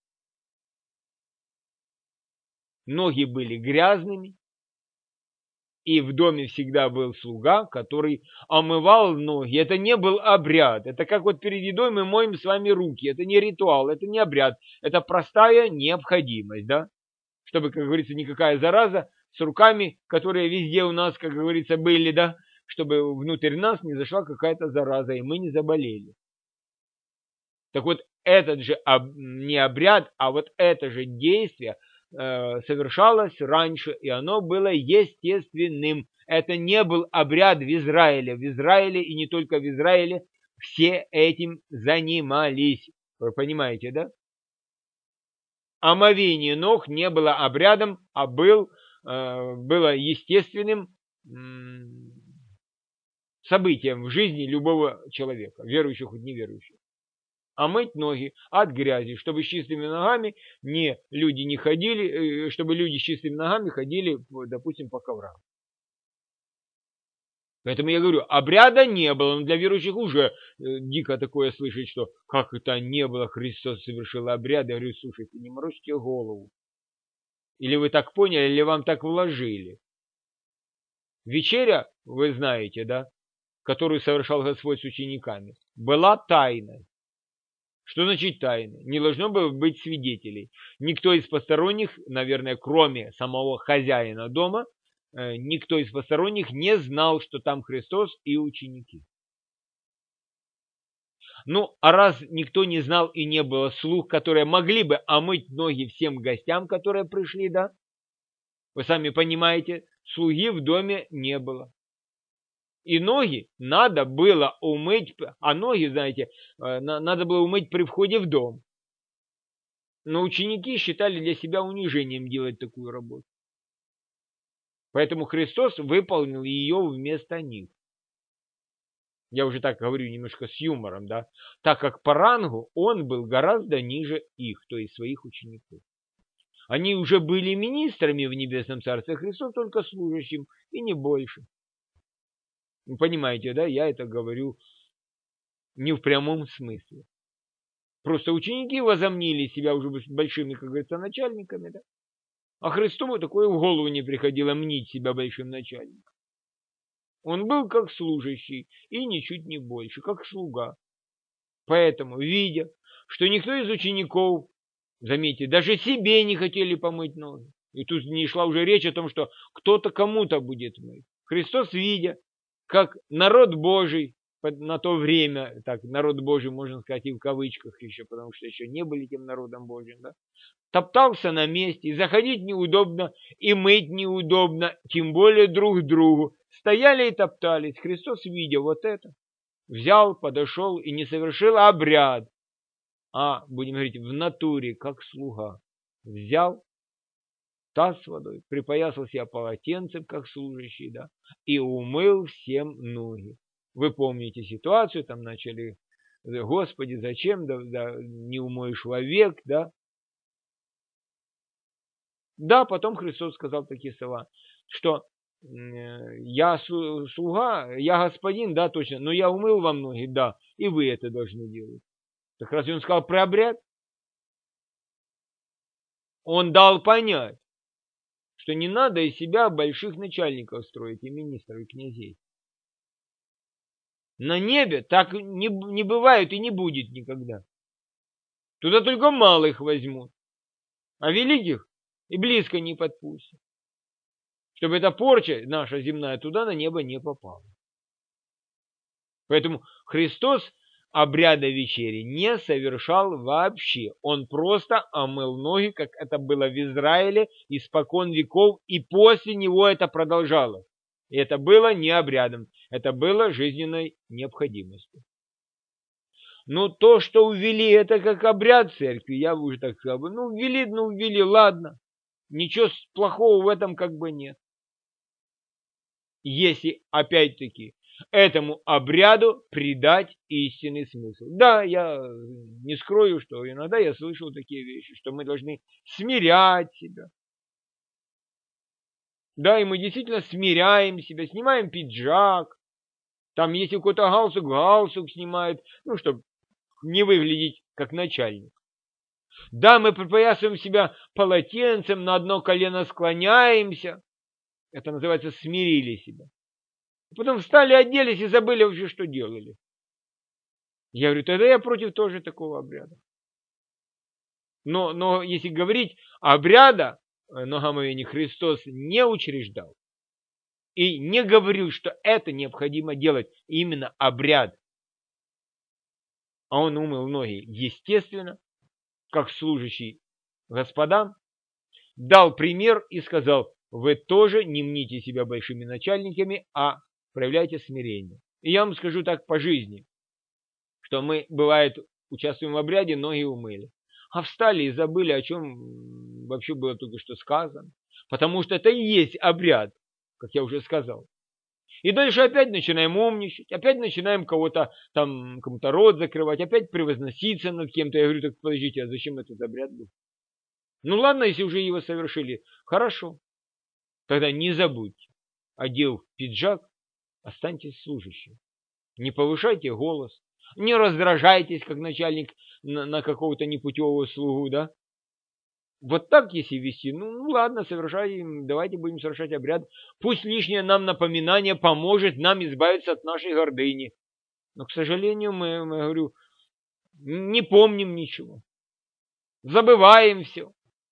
ноги были грязными, и в доме всегда был слуга, который омывал ноги. Это не был обряд. Это как вот перед едой мы моем с вами руки. Это не ритуал, это не обряд. Это простая необходимость, да? Чтобы, как говорится, никакая зараза с руками, которые везде у нас, как говорится, были, да? Чтобы внутрь нас не зашла какая-то зараза, и мы не заболели. Так вот, этот же не обряд, а вот это же действие совершалось раньше, и оно было естественным. Это не был обряд в Израиле. В Израиле, и не только в Израиле, все этим занимались. Вы понимаете, да? Омовение ног не было обрядом, а был, было естественным событием в жизни любого человека, верующих и неверующих. А мыть ноги от грязи, чтобы с чистыми ногами не, люди не ходили, чтобы люди с чистыми ногами ходили, допустим, по коврам. Поэтому я говорю, обряда не было, но для верующих уже дико такое слышать, что как это не было, Христос совершил обряд. Я говорю, слушайте, не морочьте голову. Или вы так поняли, или вам так вложили. Вечеря, вы знаете, да, которую совершал Господь с учениками, была тайной. Что значит тайна? Не должно было быть свидетелей. Никто из посторонних, наверное, кроме самого хозяина дома, никто из посторонних не знал, что там Христос и ученики. Ну, а раз никто не знал и не было слуг, которые могли бы омыть ноги всем гостям, которые пришли, да, вы сами понимаете, слуги в доме не было. И ноги надо было умыть, а ноги, знаете, надо было умыть при входе в дом. Но ученики считали для себя унижением делать такую работу. Поэтому Христос выполнил ее вместо них. Я уже так говорю немножко с юмором, да, так как по рангу он был гораздо ниже их, то есть своих учеников. Они уже были министрами в Небесном Царстве, Христос только служащим, и не больше. Вы понимаете, да, я это говорю не в прямом смысле. Просто ученики возомнили себя уже большими, как говорится, начальниками, да. А Христу такое в голову не приходило мнить себя большим начальником. Он был как служащий и ничуть не больше, как слуга. Поэтому, видя, что никто из учеников, заметьте, даже себе не хотели помыть ноги, и тут не шла уже речь о том, что кто-то кому-то будет мыть. Христос, видя, как народ Божий на то время, так, народ Божий, можно сказать, и в кавычках еще, потому что еще не были тем народом Божьим, да, топтался на месте, и заходить неудобно, и мыть неудобно, тем более друг другу. Стояли и топтались. Христос, видя вот это, взял, подошел и не совершил обряд, а, будем говорить, в натуре, как слуга. Взял таз с водой, припоясал себя полотенцем, как служащий, да, и умыл всем ноги. Вы помните ситуацию, там начали, Господи, зачем, да, да, не умоешь вовек, да. Да, потом Христос сказал такие слова, что я слуга, я господин, да, точно, но я умыл вам ноги, да, и вы это должны делать. Так разве он сказал про обряд? Он дал понять, что не надо из себя больших начальников строить, и министров, и князей. На небе так не, не бывает и не будет никогда. Туда только малых возьмут, а великих и близко не подпустят. Чтобы эта порча наша земная туда на небо не попала. Поэтому Христос обряда вечери не совершал вообще. Он просто омыл ноги, как это было в Израиле испокон веков, и после него это продолжалось. И это было не обрядом, это было жизненной необходимостью. Ну, то, что ввели это как обряд церкви, я бы уже так сказал, ну, ввели, ну, ввели, ладно. Ничего плохого в этом как бы нет. Если, опять-таки, этому обряду придать истинный смысл. Да, я не скрою, что иногда я слышал такие вещи, что мы должны смирять себя. Да, и мы действительно смиряем себя, снимаем пиджак. Там, если какой-то галстук, галстук снимает, ну, чтобы не выглядеть как начальник. Да, мы припоясываем себя полотенцем, на одно колено склоняемся. Это называется смирили себя. Потом встали, оделись и забыли вообще, что делали. Я говорю, тогда я против тоже такого обряда. Но, но если говорить, обряда ногомовения Христос не учреждал. И не говорил, что это необходимо делать, именно обряд. А он умыл ноги, естественно, как служащий господам, дал пример и сказал, вы тоже не мните себя большими начальниками, а проявляйте смирение. И я вам скажу так по жизни, что мы, бывает, участвуем в обряде, ноги умыли. А встали и забыли, о чем вообще было только что сказано. Потому что это и есть обряд, как я уже сказал. И дальше опять начинаем умничать, опять начинаем кого-то там, кому-то рот закрывать, опять превозноситься над кем-то. Я говорю, так подождите, а зачем этот обряд был? Ну ладно, если уже его совершили, хорошо. Тогда не забудьте, одев пиджак, останьтесь служащим. Не повышайте голос, не раздражайтесь, как начальник на, на какого-то непутевого слугу, да? Вот так, если вести, ну, ну ладно, совершаем, давайте будем совершать обряд. Пусть лишнее нам напоминание поможет нам избавиться от нашей гордыни. Но, к сожалению, мы, мы говорю, не помним ничего. Забываем все.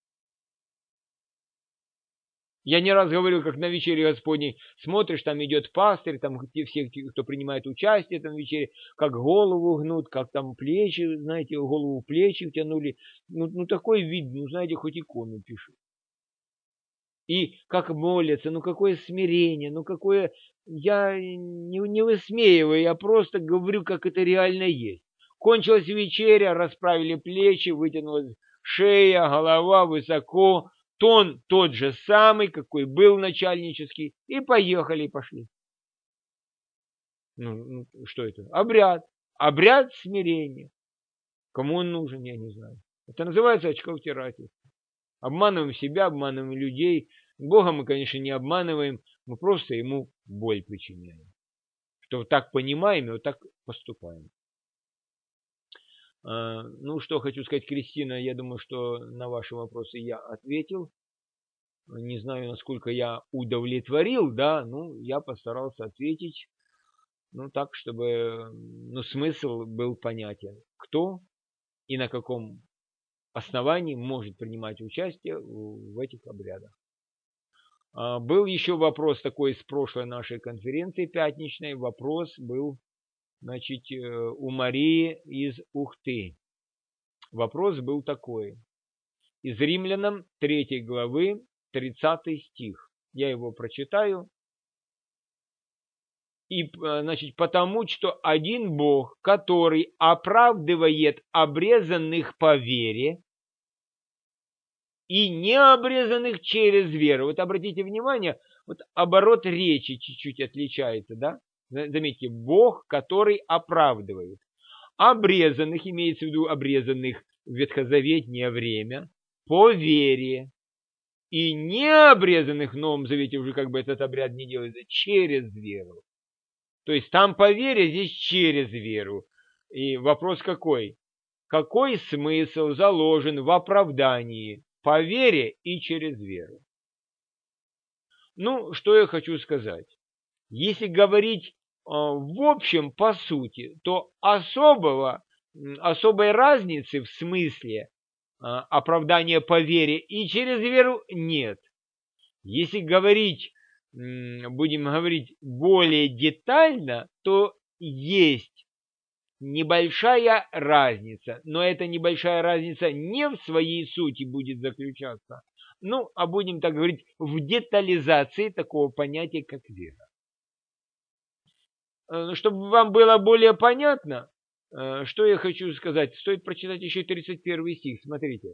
Я не раз говорил, как на вечере Господней смотришь, там идет пастырь, там все, кто принимает участие там в вечере, как голову гнут, как там плечи, знаете, голову плечи втянули. Ну, ну такой вид, ну знаете, хоть икону пишут. И как молятся, ну какое смирение, ну какое... Я не, не высмеиваю, я просто говорю, как это реально есть. Кончилась вечеря, расправили плечи, вытянулась шея, голова высоко, тон тот же самый, какой был начальнический, и поехали, и пошли. Ну, ну что это? Обряд. Обряд смирения. Кому он нужен, я не знаю. Это называется очковтирательство. Обманываем себя, обманываем людей. Бога мы, конечно, не обманываем, мы просто ему боль причиняем. Что вот так понимаем и вот так поступаем. Ну, что хочу сказать, Кристина, я думаю, что на ваши вопросы я ответил. Не знаю, насколько я удовлетворил, да, ну, я постарался ответить, ну, так, чтобы, ну, смысл был понятен. Кто и на каком основании может принимать участие в этих обрядах. Был еще вопрос такой с прошлой нашей конференции пятничной. Вопрос был, значит, у Марии из Ухты. Вопрос был такой. Из Римлянам третьей главы тридцатый стих. Я его прочитаю. И, значит, потому что один Бог, который оправдывает обрезанных по вере и необрезанных через веру. Вот обратите внимание, вот оборот речи чуть-чуть отличается, да? Заметьте, Бог, который оправдывает. Обрезанных, имеется в виду обрезанных в ветхозаветнее время, по вере. И необрезанных в Новом Завете уже как бы этот обряд не делается, через веру. То есть там по вере, здесь через веру. И вопрос какой? Какой смысл заложен в оправдании по вере и через веру? Ну, что я хочу сказать. Если говорить э, в общем, по сути, то особого, особой разницы в смысле э, оправдания по вере и через веру нет. Если говорить, э, будем говорить более детально, то есть небольшая разница, но эта небольшая разница не в своей сути будет заключаться, ну, а будем так говорить, в детализации такого понятия, как вера. Чтобы вам было более понятно, что я хочу сказать, стоит прочитать еще тридцать первый стих, смотрите.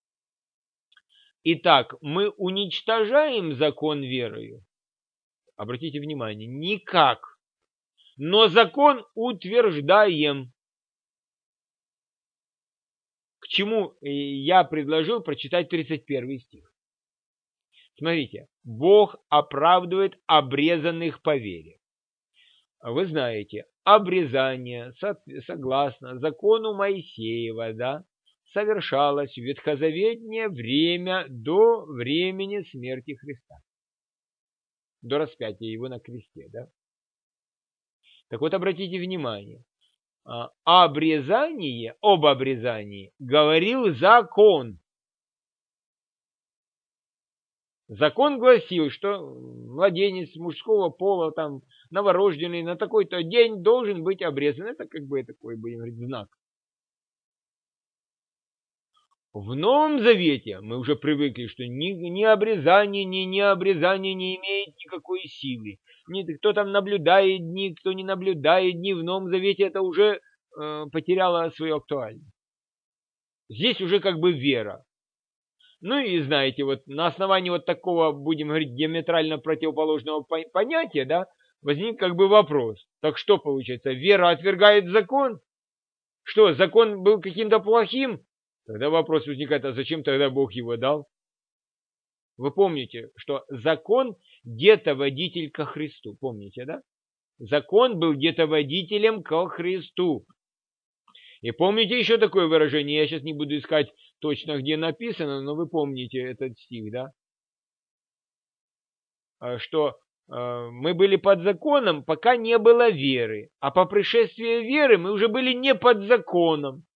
Итак, мы уничтожаем закон верою. Обратите внимание, никак, но закон утверждаем. К чему я предложил прочитать тридцать первый стих. Смотрите, Бог оправдывает обрезанных по вере. Вы знаете, обрезание, согласно закону Моисеева, да, совершалось в ветхозаветнее время до времени смерти Христа. До распятия его на кресте, да. Так вот, обратите внимание, обрезание, об обрезании говорил закон. Закон гласил, что младенец мужского пола, там, новорожденный на такой-то день должен быть обрезан. Это как бы такой, будем говорить, знак. В Новом Завете мы уже привыкли, что ни, ни обрезание, ни необрезание не имеет никакой силы. Ни, кто там наблюдает дни, кто не наблюдает дни. В Новом Завете это уже э, потеряло свою актуальность. Здесь уже как бы вера. Ну и знаете, вот на основании вот такого, будем говорить, диаметрально противоположного понятия, да, возник как бы вопрос. Так что получается, вера отвергает закон? Что, закон был каким-то плохим? Тогда вопрос возникает, а зачем тогда Бог его дал? Вы помните, что закон где-то водитель ко Христу, помните, да? Закон был где-то водителем ко Христу. И помните еще такое выражение, я сейчас не буду искать точно где написано, но вы помните этот стих, да? Что мы были под законом, пока не было веры, а по пришествии веры мы уже были не под законом.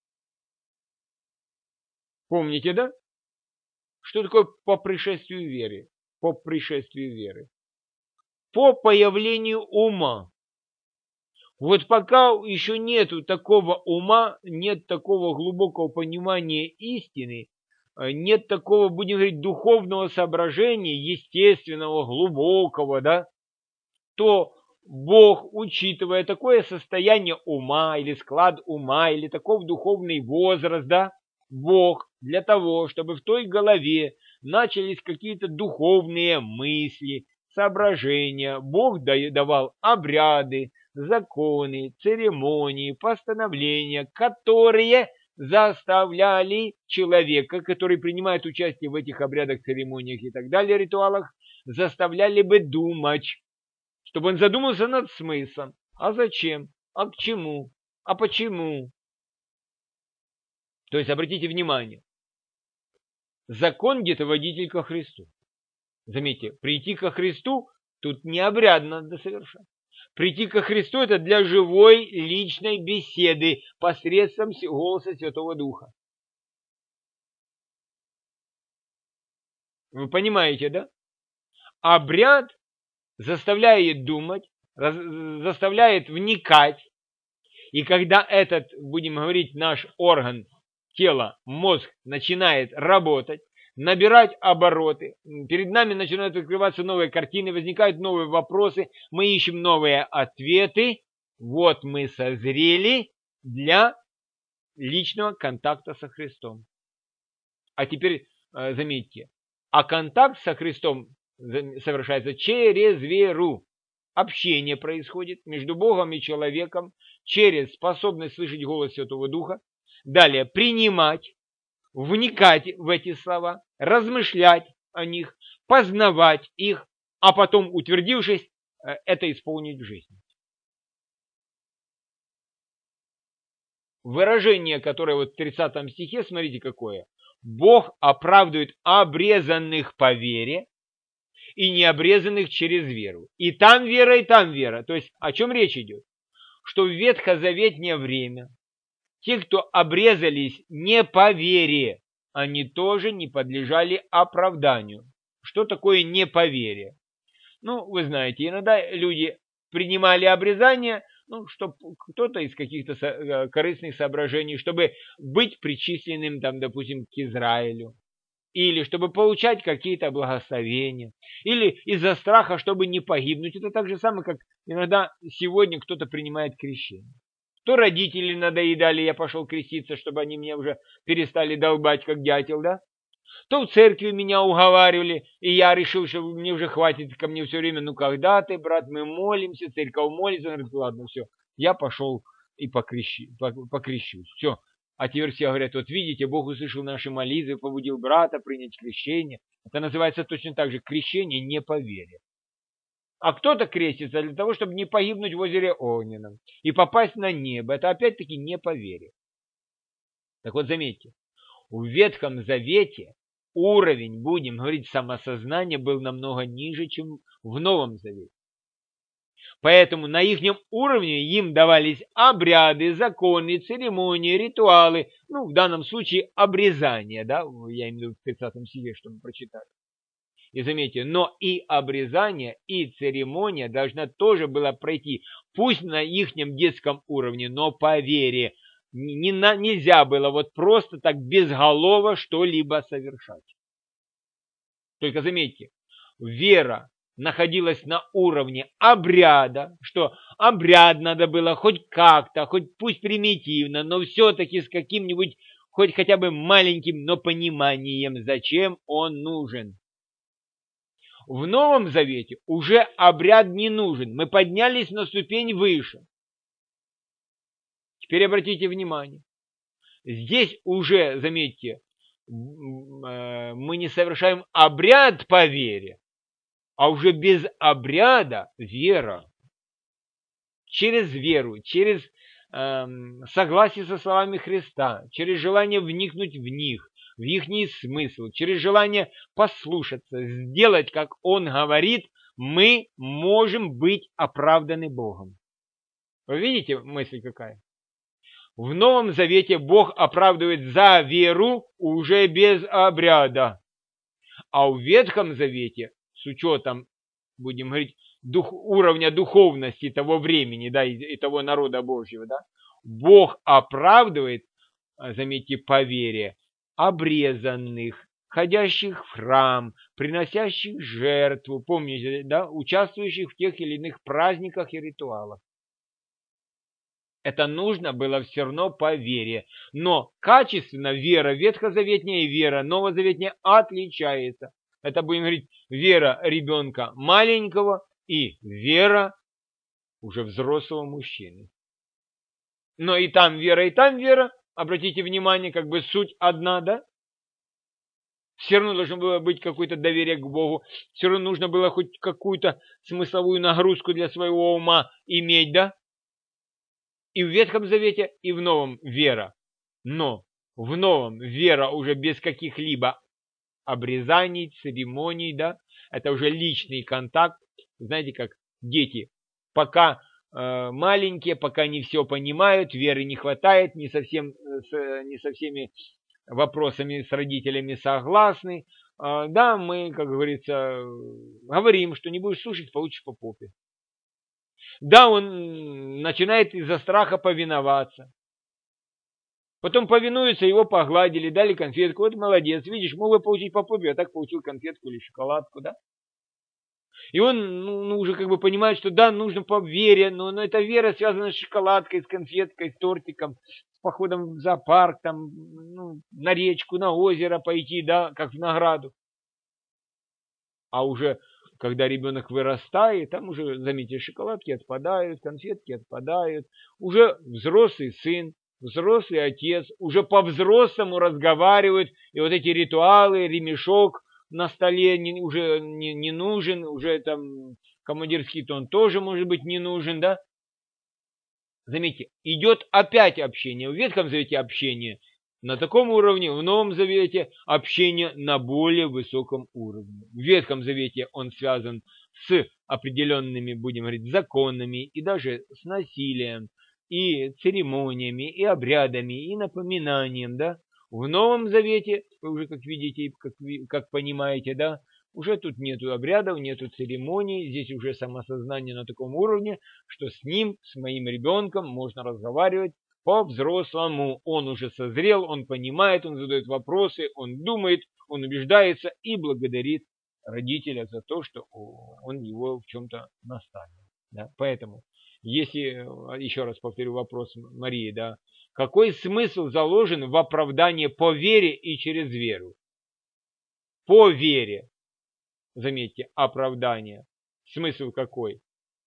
Помните, да? Что такое по пришествию веры? По пришествию веры. По появлению ума. Вот пока еще нету такого ума, нет такого глубокого понимания истины, нет такого, будем говорить, духовного соображения, естественного, глубокого, да, то Бог, учитывая такое состояние ума или склад ума, или такой духовный возраст, да, Бог для того, чтобы в той голове начались какие-то духовные мысли, соображения, Бог давал обряды, законы, церемонии, постановления, которые заставляли человека, который принимает участие в этих обрядах, церемониях и так далее, ритуалах, заставляли бы думать, чтобы он задумался над смыслом. А зачем? А к чему? А почему? То есть, обратите внимание, закон где-то водитель ко Христу. Заметьте, прийти ко Христу тут не обряд надо совершать. Прийти ко Христу — это для живой личной беседы посредством голоса Святого Духа. Вы понимаете, да? Обряд заставляет думать, раз, заставляет вникать. И когда этот, будем говорить, наш орган тела, мозг, начинает работать, набирать обороты, перед нами начинают открываться новые картины, возникают новые вопросы, мы ищем новые ответы. Вот мы созрели для личного контакта со Христом. А теперь э, заметьте, а контакт со Христом совершается через веру. Общение происходит между Богом и человеком через способность слышать голос Святого Духа. Далее принимать, вникать в эти слова, размышлять о них, познавать их, а потом, утвердившись, это исполнить в жизни. Выражение, которое вот в тридцатом стихе, смотрите какое. Бог оправдывает обрезанных по вере и необрезанных через веру. И там вера, и там вера. То есть о чем речь идет? Что в ветхозаветнее время те, кто обрезались не по вере, они тоже не подлежали оправданию. Что такое не по вере? Ну, вы знаете, иногда люди принимали обрезание, ну, чтобы кто-то из каких-то корыстных соображений, чтобы быть причисленным, там, допустим, к Израилю, или чтобы получать какие-то благословения, или из-за страха, чтобы не погибнуть. Это так же самое, как иногда сегодня кто-то принимает крещение. То родители надоедали, я пошел креститься, чтобы они меня уже перестали долбать, как дятел, да? То в церкви меня уговаривали, и я решил, что мне уже хватит ко мне все время. Ну когда ты, брат, мы молимся, церковь молится. Он говорит, ладно, все, я пошел и покрещи, покрещусь. Все. А теперь все говорят, вот видите, Бог услышал наши молитвы, побудил брата принять крещение. Это называется точно так же крещение не по вере. А кто-то крестится для того, чтобы не погибнуть в озере Огненном и попасть на небо. Это опять-таки не по вере. Так вот заметьте, в Ветхом Завете уровень, будем говорить, самосознания был намного ниже, чем в Новом Завете. Поэтому на их уровне им давались обряды, законы, церемонии, ритуалы. Ну, в данном случае обрезание, да, я имею в виду в тридцатом стихе, что мы прочитали. И заметьте, но и обрезание, и церемония должна тоже была пройти, пусть на их детском уровне, но по вере. Не, на, нельзя было вот просто так безголово что-либо совершать. Только заметьте, вера находилась на уровне обряда, что обряд надо было хоть как-то, хоть пусть примитивно, но все-таки с каким-нибудь, хоть хотя бы маленьким, но пониманием, зачем он нужен. В Новом Завете уже обряд не нужен, мы поднялись на ступень выше. Теперь обратите внимание, здесь уже, заметьте, мы не совершаем обряд по вере, а уже без обряда вера. Через веру, через э, согласие со словами Христа, через желание вникнуть в них, в ихний смысл, через желание послушаться, сделать, как Он говорит, мы можем быть оправданы Богом. Вы видите мысль какая? В Новом Завете Бог оправдывает за веру уже без обряда. А в Ветхом Завете, с учетом, будем говорить, дух, уровня духовности того времени, да, и, и того народа Божьего, да, Бог оправдывает, заметьте, по вере, обрезанных, ходящих в храм, приносящих жертву, помните, да, участвующих в тех или иных праздниках и ритуалах. Это нужно было все равно по вере. Но качественно вера ветхозаветная и вера новозаветная отличается. Это, будем говорить, вера ребенка маленького и вера уже взрослого мужчины. Но и там вера, и там вера. Обратите внимание, как бы суть одна, да? Все равно должно было быть какое-то доверие к Богу. Все равно нужно было хоть какую-то смысловую нагрузку для своего ума иметь, да? И в Ветхом Завете, и в Новом вера. Но в Новом вера уже без каких-либо обрезаний, церемоний, да? Это уже личный контакт. Знаете, как дети. Пока э, маленькие, пока не все понимают, веры не хватает, не совсем, с, не со всеми вопросами с родителями согласны. Э, да, мы, как говорится, говорим, что не будешь слушать, получишь по попе. Да, он начинает из-за страха повиноваться. Потом повинуется, его погладили, дали конфетку. Вот молодец, видишь, мог бы получить по попе, а так получил конфетку или шоколадку, да? И он ну, ну, уже как бы понимает, что да, нужно по вере, но, но эта вера связана с шоколадкой, с конфеткой, с тортиком, с походом в зоопарк, там, ну, на речку, на озеро пойти, да, как в награду. А уже когда ребенок вырастает, там уже, заметьте, шоколадки отпадают, конфетки отпадают. Уже взрослый сын, взрослый отец, уже по-взрослому разговаривают. И вот эти ритуалы, ремешок на столе не, уже не, не нужен, уже там командирский тон тоже, может быть, не нужен, да? Заметьте, идет опять общение. В Ветхом Завете общение на таком уровне, в Новом Завете общение на более высоком уровне. В Ветхом Завете он связан с определенными, будем говорить, законами и даже с насилием, и церемониями, и обрядами, и напоминанием, да. В Новом Завете, вы уже как видите, как, как понимаете, да, уже тут нету обрядов, нету церемоний, здесь уже самосознание на таком уровне, что с ним, с моим ребенком можно разговаривать по-взрослому. Он уже созрел, он понимает, он задает вопросы, он думает, он убеждается и благодарит родителя за то, что он его в чем-то наставил. Да? Поэтому, если, еще раз повторю вопрос Марии, да, какой смысл заложен в оправдании по вере и через веру? По вере. Заметьте, оправдание. Смысл какой?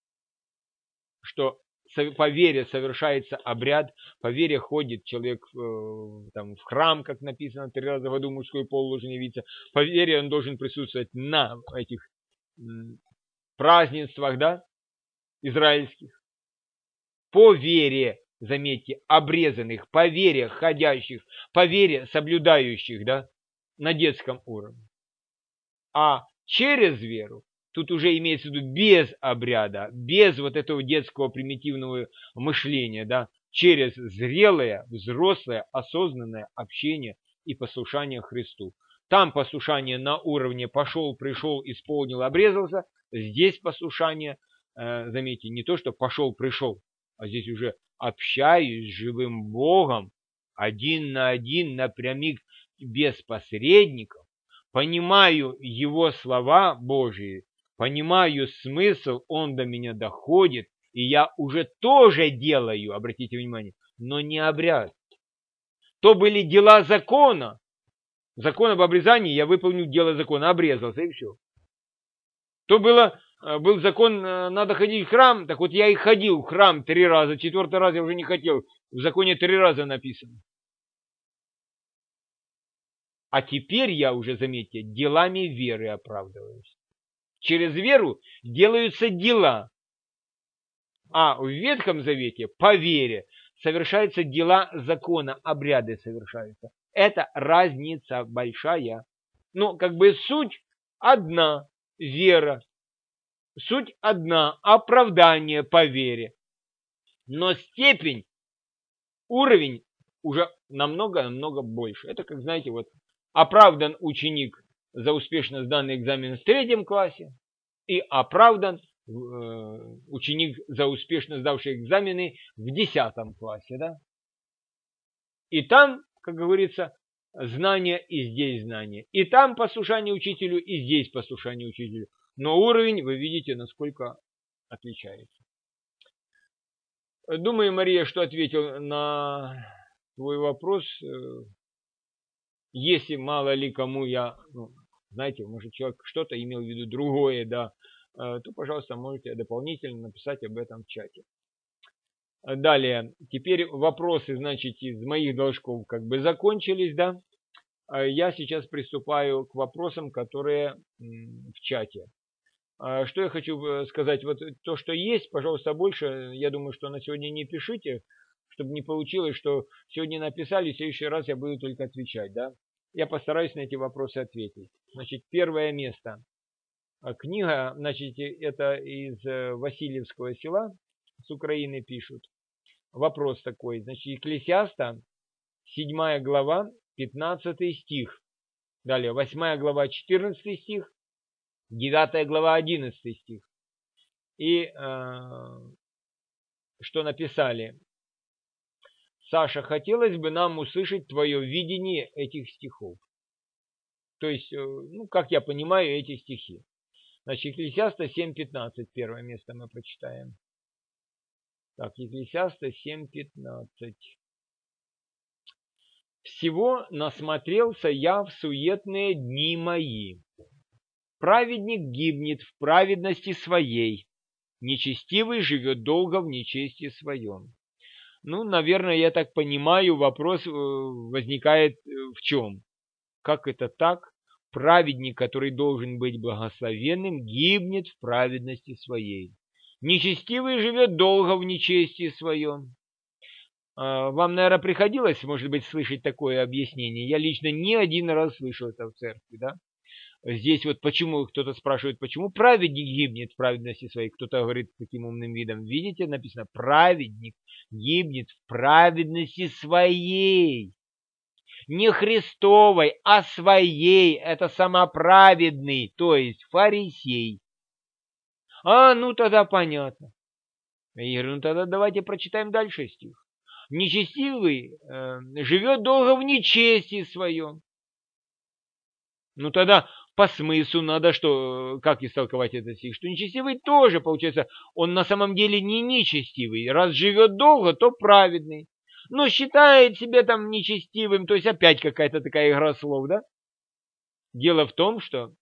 Что по вере совершается обряд, по вере ходит человек э, там, в храм, как написано, три раза в году мужской пол должен явиться. По вере он должен присутствовать на этих э, празднествах, да, израильских. По вере, заметьте, обрезанных, по вере ходящих, по вере соблюдающих, да, на детском уровне. А через веру, тут уже имеется в виду без обряда, без вот этого детского примитивного мышления, да, через зрелое, взрослое, осознанное общение и послушание Христу. Там послушание на уровне пошел, пришел, исполнил, обрезался. Здесь послушание, э, заметьте, не то, что пошел, пришел, а здесь уже общаюсь с живым Богом, один на один, напрямик, без посредников. Понимаю его слова Божьи, понимаю смысл, он до меня доходит, и я уже тоже делаю, обратите внимание, но не обряд. То были дела закона. Закон об обрезании, я выполнил дело закона, обрезался, и все. То было, был закон, надо ходить в храм, так вот я и ходил в храм три раза, четвертый раз я уже не хотел, в законе три раза написано. А теперь я уже, заметьте, делами веры оправдываюсь. Через веру делаются дела. А в Ветхом Завете по вере совершаются дела закона, обряды совершаются. Это разница большая. Ну, как бы суть одна, вера. Суть одна, оправдание по вере. Но степень, уровень уже намного-намного больше. Это, как знаете, вот оправдан ученик за успешно сданный экзамен в третьем классе и оправдан э, ученик за успешно сдавший экзамены в десятом классе, да? И там, как говорится, знание и здесь знание. И там послушание учителю, и здесь послушание учителю. Но уровень, вы видите, насколько отличается. Думаю, Мария, что ответил на твой вопрос. Если мало ли кому я, ну, знаете, может человек что-то имел в виду другое, да, то, пожалуйста, можете дополнительно написать об этом в чате. Далее, теперь вопросы, значит, из моих должков как бы закончились, да. Я сейчас приступаю к вопросам, которые в чате. Что я хочу сказать, вот то, что есть, пожалуйста, больше, я думаю, что на сегодня не пишите, чтобы не получилось, что сегодня написали, в следующий раз я буду только отвечать, да. Я постараюсь на эти вопросы ответить. Значит, первое место. Книга, значит, это из Васильевского села, с Украины пишут. Вопрос такой, значит, Екклесиаста, седьмая глава, пятнадцатый стих. Далее, восьмая глава, четырнадцатый стих. девятая глава, одиннадцатый стих. И э, что написали? Саша, хотелось бы нам услышать твое видение этих стихов. То есть, э, ну, как я понимаю, эти стихи. Значит, Екклесиаста семь пятнадцать, первое место мы прочитаем. Так, Екклесиаста семь пятнадцать. «Всего насмотрелся я в суетные дни мои. Праведник гибнет в праведности своей, нечестивый живет долго в нечестии своем». Ну, наверное, я так понимаю, вопрос возникает в чем? Как это так? Праведник, который должен быть благословенным, гибнет в праведности своей. Нечестивый живет долго в нечестии своем. Вам, наверное, приходилось, может быть, слышать такое объяснение. Я лично не один раз слышал это в церкви, да? Здесь вот почему, кто-то спрашивает, почему праведник гибнет в праведности своей. Кто-то говорит таким умным видом. Видите, написано, праведник гибнет в праведности своей. Не Христовой, а своей. Это самоправедный, то есть фарисей. А, ну тогда понятно. Я говорю, ну тогда давайте прочитаем дальше стих. Нечестивый э, живет долго в нечестии своем. Ну тогда по смыслу надо что, как истолковать этот стих? Что нечестивый тоже, получается, он на самом деле не нечестивый. Раз живет долго, то праведный. Но считает себя там нечестивым, то есть опять какая-то такая игра слов, да? Дело в том, что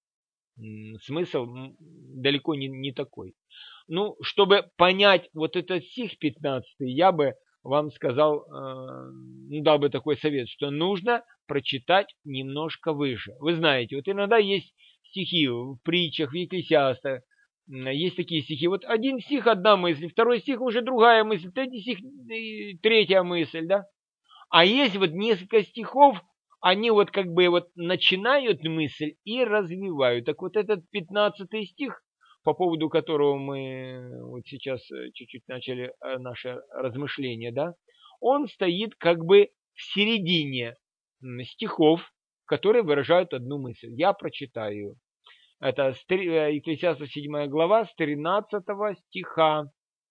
смысл далеко не, не такой. Ну, чтобы понять вот этот стих пятнадцатый, я бы вам сказал, э, ну, дал бы такой совет, что нужно прочитать немножко выше. Вы знаете, вот иногда есть стихи в притчах, в Екклесиастах, есть такие стихи. Вот один стих одна мысль, второй стих уже другая мысль, третий стих третья мысль, да? А есть вот несколько стихов, они вот как бы вот начинают мысль и развивают. Так вот этот пятнадцатый стих, по поводу которого мы вот сейчас чуть-чуть начали наше размышление, да, он стоит как бы в середине стихов, которые выражают одну мысль. Я прочитаю. Это Екклесиаста седьмая глава с тринадцатого стиха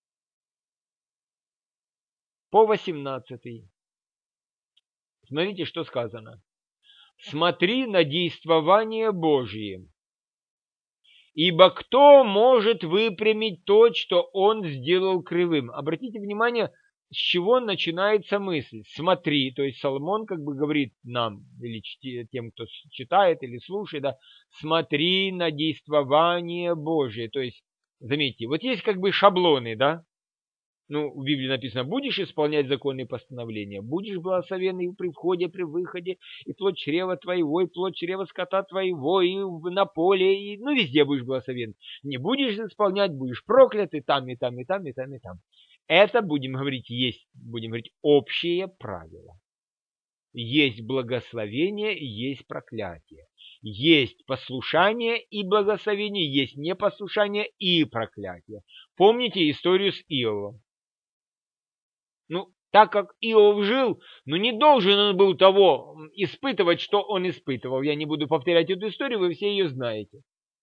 по восемнадцатый. Смотрите, что сказано. «Смотри на действование Божие, ибо кто может выпрямить то, что он сделал кривым?» Обратите внимание, с чего начинается мысль. Смотри, то есть Соломон как бы говорит нам, или тем, кто читает или слушает, да, смотри на действование Божие. То есть, заметьте, вот есть как бы шаблоны, да? Ну, в Библии написано, будешь исполнять законные постановления, будешь благословенный при входе, при выходе, и плоть чрева твоего, и плоть чрева скота твоего, и на поле, и, ну, везде будешь благословен. Не будешь исполнять, будешь проклят, и там, и там, и там, и там, и там. Это, будем говорить, есть, будем говорить, общие правила. есть благословение, есть проклятие. Есть послушание и благословение, есть непослушание и проклятие. Помните историю с Иовом? Ну, так как Иов жил, ну не должен он был того испытывать, что он испытывал. Я не буду повторять эту историю, вы все ее знаете.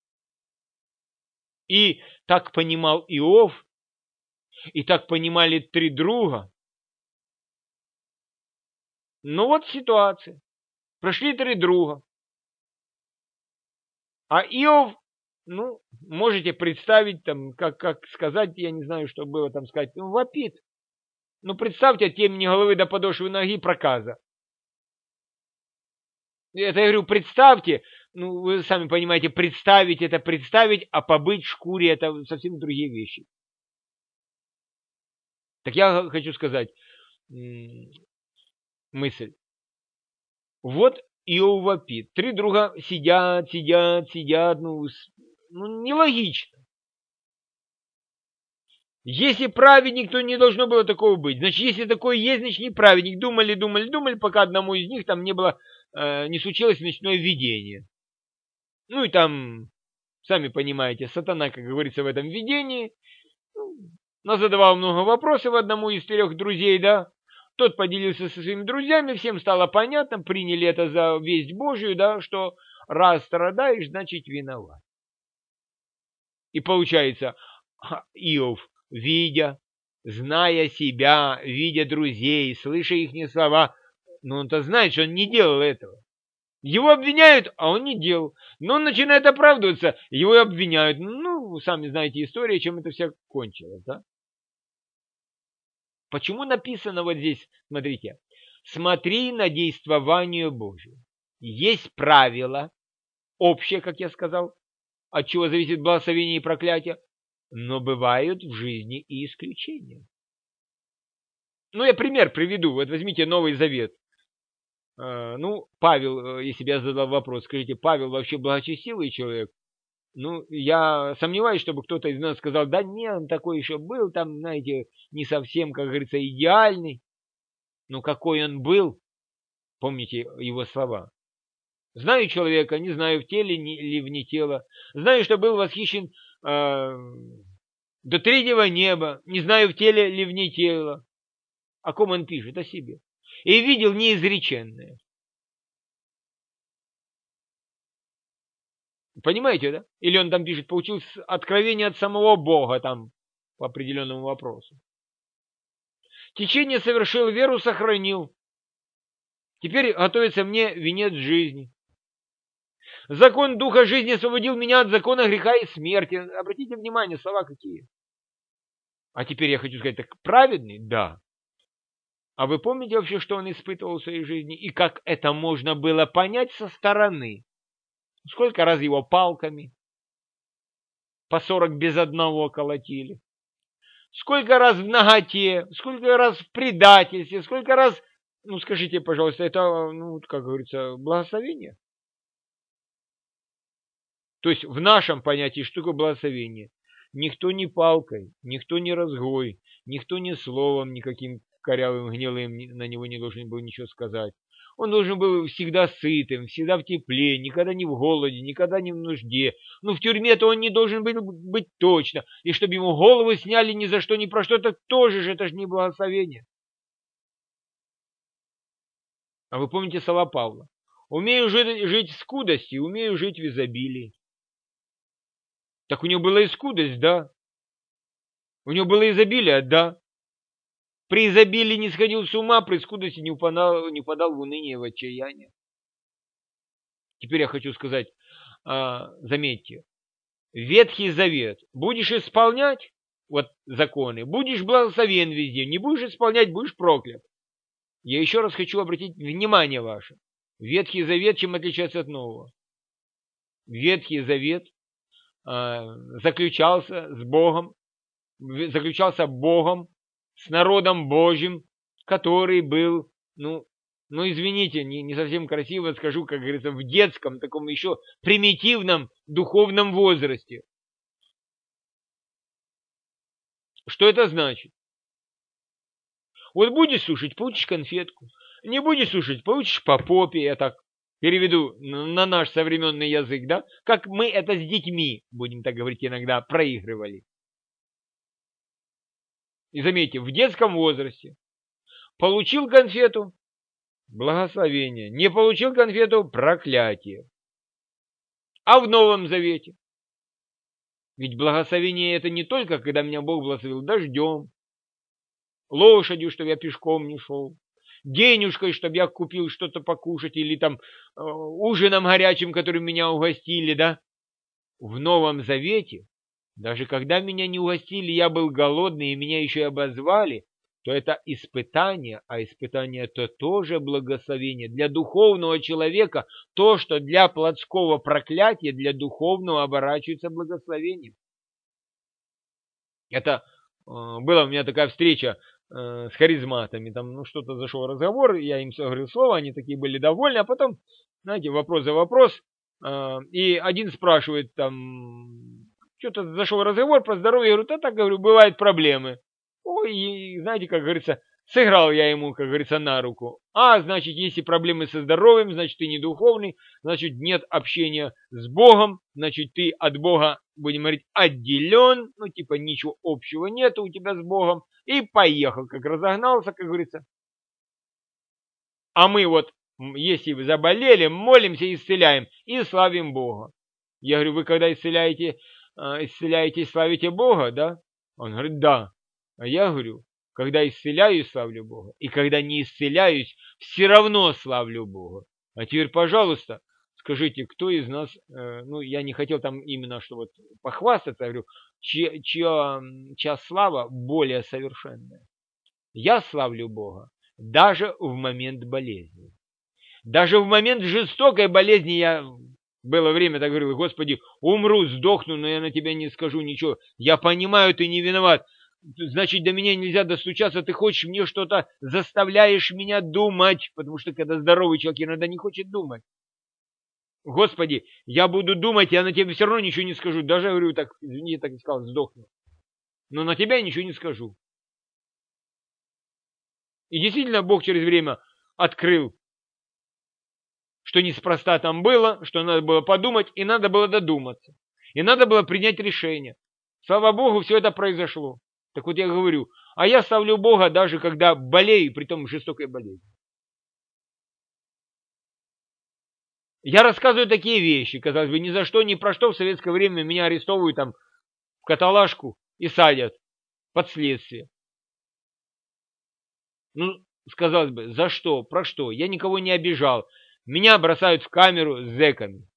И так понимал Иов, и так понимали три друга. Ну вот ситуация. Прошли три друга. А Иов, ну, можете представить, там, как, как сказать, я не знаю, что было там сказать, ну, вопит. Ну, представьте, от темени головы до подошвы ноги проказа. Это я говорю, представьте, ну, вы сами понимаете, представить это представить, а побыть в шкуре это совсем другие вещи. Так я хочу сказать мысль. Вот Иов вопит. Три друга сидят, сидят, сидят, ну, ну нелогично. Если праведник, то не должно было такого быть. Значит, если такое есть, значит, не праведник. Думали, думали, думали, пока одному из них там не было, э, не случилось ночное видение. Ну и там, сами понимаете, сатана, как говорится, в этом видении, ну, задавал много вопросов одному из трех друзей, да. Тот поделился со своими друзьями, всем стало понятно, приняли это за весть Божию, да, что раз страдаешь, значит виноват. И получается, Иов, видя, зная себя, видя друзей, слыша их слова, но он-то знает, что он не делал этого. Его обвиняют, а он не делал. Но он начинает оправдываться, его обвиняют. Ну, сами знаете историю, чем это все кончилось, да? Почему написано вот здесь, смотрите, смотри на действование Божие. Есть правило, общее, как я сказал, от чего зависит благословение и проклятие, но бывают в жизни и исключения. Ну, я пример приведу. Вот возьмите Новый Завет. Ну, Павел, если бы я задал вопрос, скажите, Павел вообще благочестивый человек? Ну, я сомневаюсь, чтобы кто-то из нас сказал, да не, он такой еще был, там, знаете, не совсем, как говорится, идеальный. Но какой он был, помните его слова. Знаю человека, не знаю, в теле ли вне тела. Знаю, что был восхищен э, до третьего неба. Не знаю, в теле ли вне тела. О ком он пишет? О себе. И видел неизреченное. Понимаете, да? Или он там пишет, получил откровение от самого Бога там по определенному вопросу. Течение совершил, веру сохранил. Теперь готовится мне венец жизни. Закон Духа жизни освободил меня от закона греха и смерти. Обратите внимание, слова какие. А теперь я хочу сказать, так праведный? Да. А вы помните вообще, что он испытывал в своей жизни? И как это можно было понять со стороны? Сколько раз его палками по сорок без одного колотили? Сколько раз в наготе? Сколько раз в предательстве? Сколько раз, ну скажите, пожалуйста, это, ну, как говорится, благословение? То есть в нашем понятии, что такое благословение? Никто не палкой, никто не разгой, никто не словом никаким корявым, гнилым на него не должен был ничего сказать. Он должен был всегда сытым, всегда в тепле, никогда не в голоде, никогда не в нужде. Ну, в тюрьме-то он не должен был быть точно. И чтобы ему голову сняли ни за что, ни про что, так тоже же, это же не благословение. А вы помните слова Павла? Умею жить, жить в скудости, умею жить в изобилии. Так у него была и скудость, да. У него было изобилие, да. При изобилии не сходил с ума, при скудости не упадал, не упадал в уныние, в отчаяние. Теперь я хочу сказать, а, заметьте, Ветхий Завет будешь исполнять, вот законы, будешь благословен везде, не будешь исполнять, будешь проклят. Я еще раз хочу обратить внимание ваше. Ветхий Завет чем отличается от Нового? Ветхий Завет а, заключался с Богом, заключался Богом, с народом Божьим, который был, ну, ну извините, не, не совсем красиво скажу, как говорится, в детском, таком еще примитивном духовном возрасте. Что это значит? Вот будешь слушать, получишь конфетку. Не будешь слушать, получишь по попе, я так переведу на наш современный язык, да? Как мы это с детьми, будем так говорить иногда, проигрывали. И заметьте, в детском возрасте получил конфету — благословение, не получил конфету — проклятие. А в Новом Завете? Ведь благословение — это не только, когда меня Бог благословил дождем, лошадью, чтобы я пешком не шел, денежкой, чтобы я купил что-то покушать, или там э, ужином горячим, которым меня угостили, да? В Новом Завете, даже когда меня не угостили, я был голодный, и меня еще и обозвали, то это испытание, а испытание — это тоже благословение. Для духовного человека то, что для плотского проклятия, для духовного оборачивается благословением. Это э, была у меня такая встреча э, с харизматами, там ну, что-то зашел разговор, я им говорил слово, они такие были довольны, а потом, знаете, вопрос за вопрос, э, и один спрашивает там, что-то зашел разговор про здоровье, я говорю, да так, говорю, бывают проблемы. Ой, и, знаете, как говорится, сыграл я ему, как говорится, на руку. А, значит, если проблемы со здоровьем, значит, ты не духовный, значит, нет общения с Богом, значит, ты от Бога, будем говорить, отделен, ну, типа, ничего общего нет у тебя с Богом, и поехал, как разогнался, как говорится. А мы вот, если вы заболели, молимся, исцеляем и славим Бога. Я говорю, вы когда исцеляете, исцеляете и славите Бога, да? Он говорит, да. А я говорю, когда исцеляюсь, славлю Бога, и когда не исцеляюсь, все равно славлю Бога. А теперь, пожалуйста, скажите, кто из нас, э, ну, я не хотел там именно, что вот похвастаться, я говорю, чья, чья, чья слава более совершенная? Я славлю Бога даже в момент болезни. Даже в момент жестокой болезни я... Было время, так говорил, Господи, умру, сдохну, но я на тебя не скажу ничего. Я понимаю, ты не виноват. Значит, до меня нельзя достучаться, ты хочешь мне что-то, заставляешь меня думать, потому что когда здоровый человек иногда не хочет думать. Господи, я буду думать, я на тебя все равно ничего не скажу. Даже, говорю, так, извини, я так и сказал, сдохну. Но на тебя я ничего не скажу. И действительно, Бог через время открыл, что неспроста там было, что надо было подумать, и надо было додуматься. И надо было принять решение. Слава Богу, все это произошло. Так вот я говорю, а я славлю Бога даже когда болею, притом жестокой болезнью. Я рассказываю такие вещи, казалось бы, ни за что, ни про что в советское время меня арестовывают там в каталажку и садят под следствие. Ну, сказалось бы, за что, про что? Я никого не обижал. Меня бросают в камеру с зэками.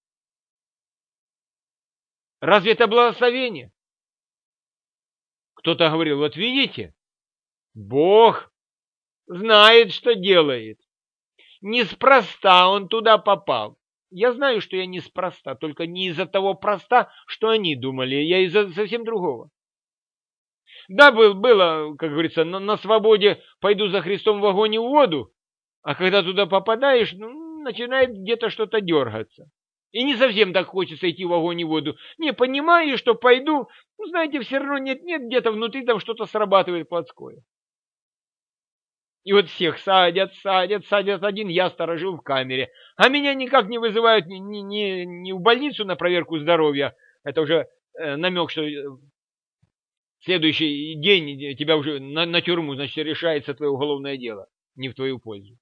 Разве это благословение? Кто-то говорил, вот видите, Бог знает, что делает. Неспроста он туда попал. Я знаю, что я неспроста, только не из-за того проста, что они думали, я из-за совсем другого. Да, был, было, как говорится, на, на свободе пойду за Христом в огонь и в воду, а когда туда попадаешь, ну, начинает где-то что-то дергаться. И не совсем так хочется идти в огонь и в воду. Не, понимаю, что пойду, ну, знаете, все равно нет-нет, где-то внутри там что-то срабатывает плотское. И вот всех садят, садят, садят, один я сторожил в камере. А меня никак не вызывают ни, ни, ни, ни в больницу на проверку здоровья. Это уже э, намек, что следующий день тебя уже на, на тюрьму, значит, решается твое уголовное дело. Не в твою пользу.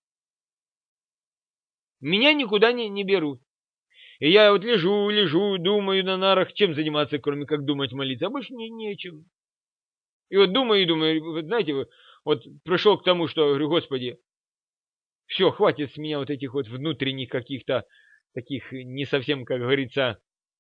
Меня никуда не, не берут. И я вот лежу, лежу, думаю на нарах, чем заниматься, кроме как думать, молиться. А больше не, нечем. И вот думаю и думаю, вот знаете, вот пришел к тому, что говорю, Господи, все, хватит с меня вот этих вот внутренних каких-то таких не совсем, как говорится,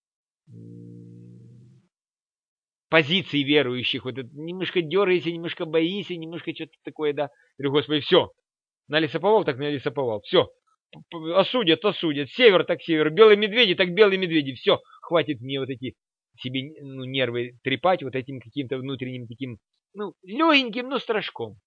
позиций верующих. Вот это, немножко дергаешься, немножко боишься, немножко что-то такое, да. Говорю, Господи, все, налисоповал, так налисоповал, все. Осудят, осудят. Север, так север. Белые медведи, так белые медведи. Все, хватит мне вот эти себе ну, нервы трепать вот этим каким-то внутренним таким, ну, легеньким, но страшком.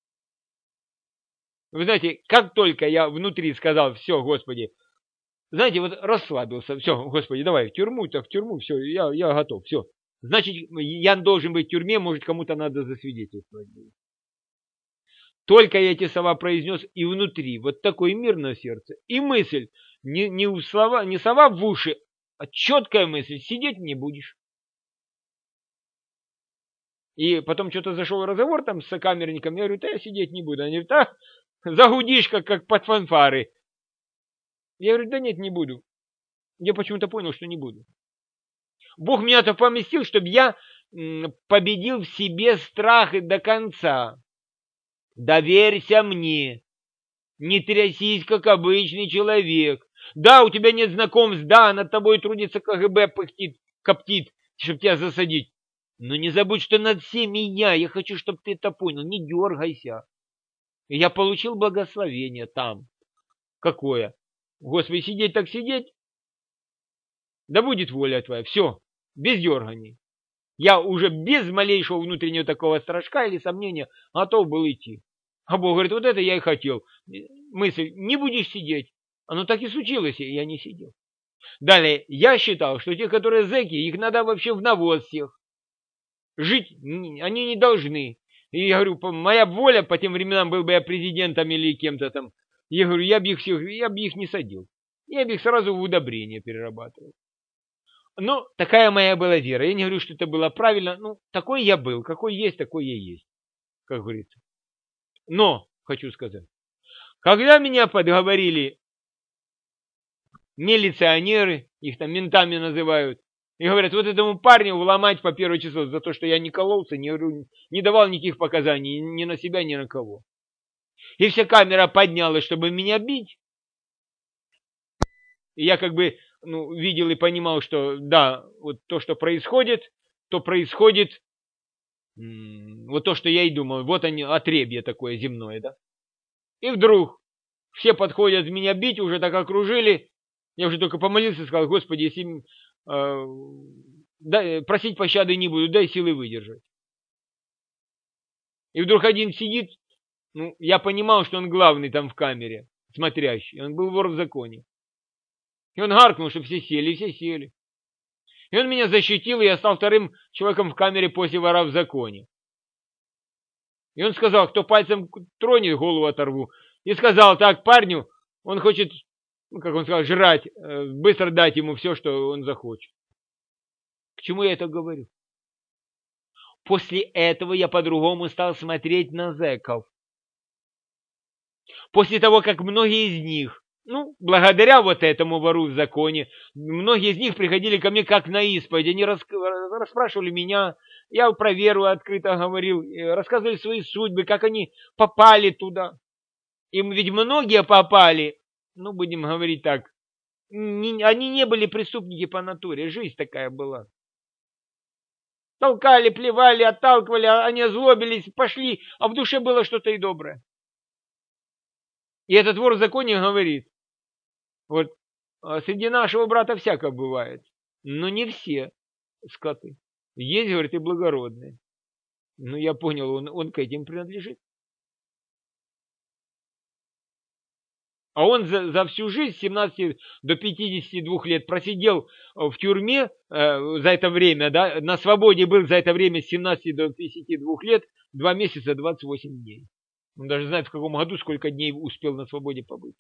Вы знаете, как только я внутри сказал, все, Господи, знаете, вот расслабился, все, Господи, давай в тюрьму, так в тюрьму, все, я, я готов, все. Значит, я должен быть в тюрьме, может, кому-то надо засвидетельствовать. Только я эти слова произнес, и внутри вот такой мир на сердце. И мысль, не, не, в слова, не слова в уши, а четкая мысль, сидеть не будешь. И потом что-то зашел разговор там с сокамерником, я говорю, да я сидеть не буду. Они говорят, а, загудишь, как, как под фанфары. Я говорю, да нет, не буду. Я почему-то понял, что не буду. Бог меня-то поместил, чтобы я победил в себе страх и до конца. Доверься мне. Не трясись, как обычный человек. Да, у тебя нет знакомств, да, над тобой трудится КГБ, пыхтит, коптит, чтобы тебя засадить. Но не забудь, что над всеми я. Я хочу, чтобы ты это понял. Не дергайся. И я получил благословение там. Какое? Господи, сидеть так сидеть? Да будет воля твоя. Все. Без дерганий. Я уже без малейшего внутреннего такого страшка или сомнения готов был идти. А Бог говорит, вот это я и хотел. Мысль, не будешь сидеть. Оно так и случилось, и я не сидел. Далее, я считал, что те, которые зэки, их надо вообще в навоз всех. Жить они не должны. И я говорю, моя воля по тем временам, был бы я президентом или кем-то там. Я говорю, я бы их всех, я бы их не садил. Я бы их сразу в удобрение перерабатывал. Но такая моя была вера. Я не говорю, что это было правильно. Ну, такой я был. Какой есть, такой я есть. Как говорится. Но, хочу сказать, когда меня подговорили милиционеры, их там ментами называют, и говорят, вот этому парню вломать по первое число за то, что я не кололся, не, не давал никаких показаний ни на себя, ни на кого. И вся камера поднялась, чтобы меня бить. И я как бы ну, видел и понимал, что да, вот то, что происходит, то происходит вот то, что я и думал. Вот они, отребье такое земное, да. И вдруг все подходят меня бить, уже так окружили. Я уже только помолился и сказал, Господи, если э, дай, просить пощады не буду, дай силы выдержать. И вдруг один сидит, ну, я понимал, что он главный там в камере, смотрящий. Он был вор в законе. И он гаркнул, чтобы все сели, и все сели. И он меня защитил, и я стал вторым человеком в камере после вора в законе. И он сказал, кто пальцем тронет, голову оторву. И сказал так парню, он хочет, ну, как он сказал, жрать, быстро дать ему все, что он захочет. К чему я это говорю? После этого я по-другому стал смотреть на зэков. После того, как многие из них, ну, благодаря вот этому вору в законе, многие из них приходили ко мне как на исповедь. Они рас... расспрашивали меня, я про веру открыто говорил, рассказывали свои судьбы, как они попали туда. И ведь многие попали, ну, будем говорить так, не, они не были преступники по натуре, жизнь такая была. Толкали, плевали, отталкивали, они озлобились, пошли, а в душе было что-то и доброе. И этот вор в законе говорит, вот среди нашего брата всяко бывает, но не все скоты. Есть, говорит, и благородные. Ну, я понял, он, он к этим принадлежит. А он за, за всю жизнь, с семнадцати до пятидесяти двух лет, просидел в тюрьме э, за это время, да, на свободе был за это время с семнадцати до пятидесяти двух лет, два месяца, двадцать восемь дней. Он даже знает, в каком году, сколько дней успел на свободе побыть.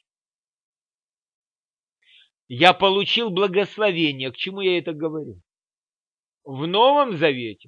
Я получил благословение. К чему я это говорю? В Новом Завете,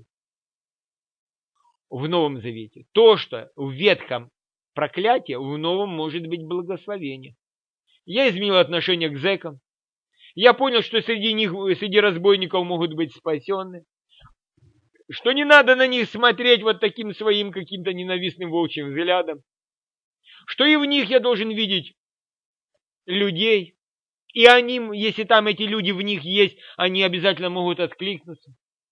в Новом Завете, то, что в Ветхом проклятие, в Новом может быть благословение. Я изменил отношение к зэкам. Я понял, что среди них, среди разбойников могут быть спасенные. Что не надо на них смотреть вот таким своим каким-то ненавистным волчьим взглядом. Что и в них я должен видеть людей. И они, если там эти люди в них есть, они обязательно могут откликнуться.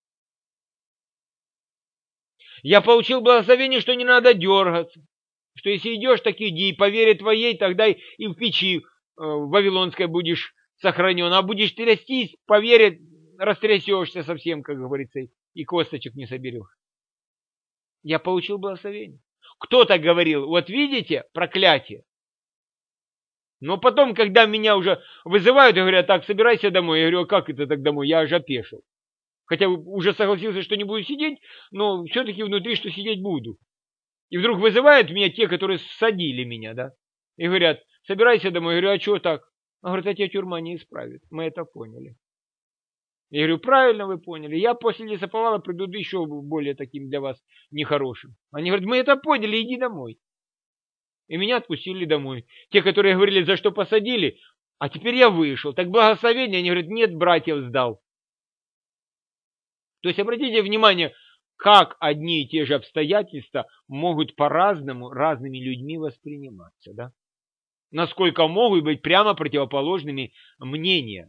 Я получил благословение, что не надо дергаться. Что если идешь, так иди, по вере твоей, тогда и в печи э, вавилонской будешь сохранен. А будешь трястись, по вере растрясешься совсем, как говорится, и косточек не соберешь. Я получил благословение. Кто-то говорил, вот видите, проклятие. Но потом, когда меня уже вызывают и говорят, так, собирайся домой. Я говорю, а как это так домой? Я аж опешил. Хотя уже согласился, что не буду сидеть, но все-таки внутри, что сидеть буду. И вдруг вызывают меня те, которые ссадили меня, да, и говорят, собирайся домой. Я говорю, а что так? Он говорит, а тебя тюрьма не исправит. Мы это поняли. Я говорю, правильно вы поняли. Я после лесоповала приду еще более таким для вас нехорошим. Они говорят, мы это поняли, иди домой. И меня отпустили домой. Те, которые говорили, за что посадили, а теперь я вышел. Так благословение, они говорят, нет, братьев сдал. То есть обратите внимание, как одни и те же обстоятельства могут по-разному разными людьми восприниматься, да? Насколько могут быть прямо противоположными мнения.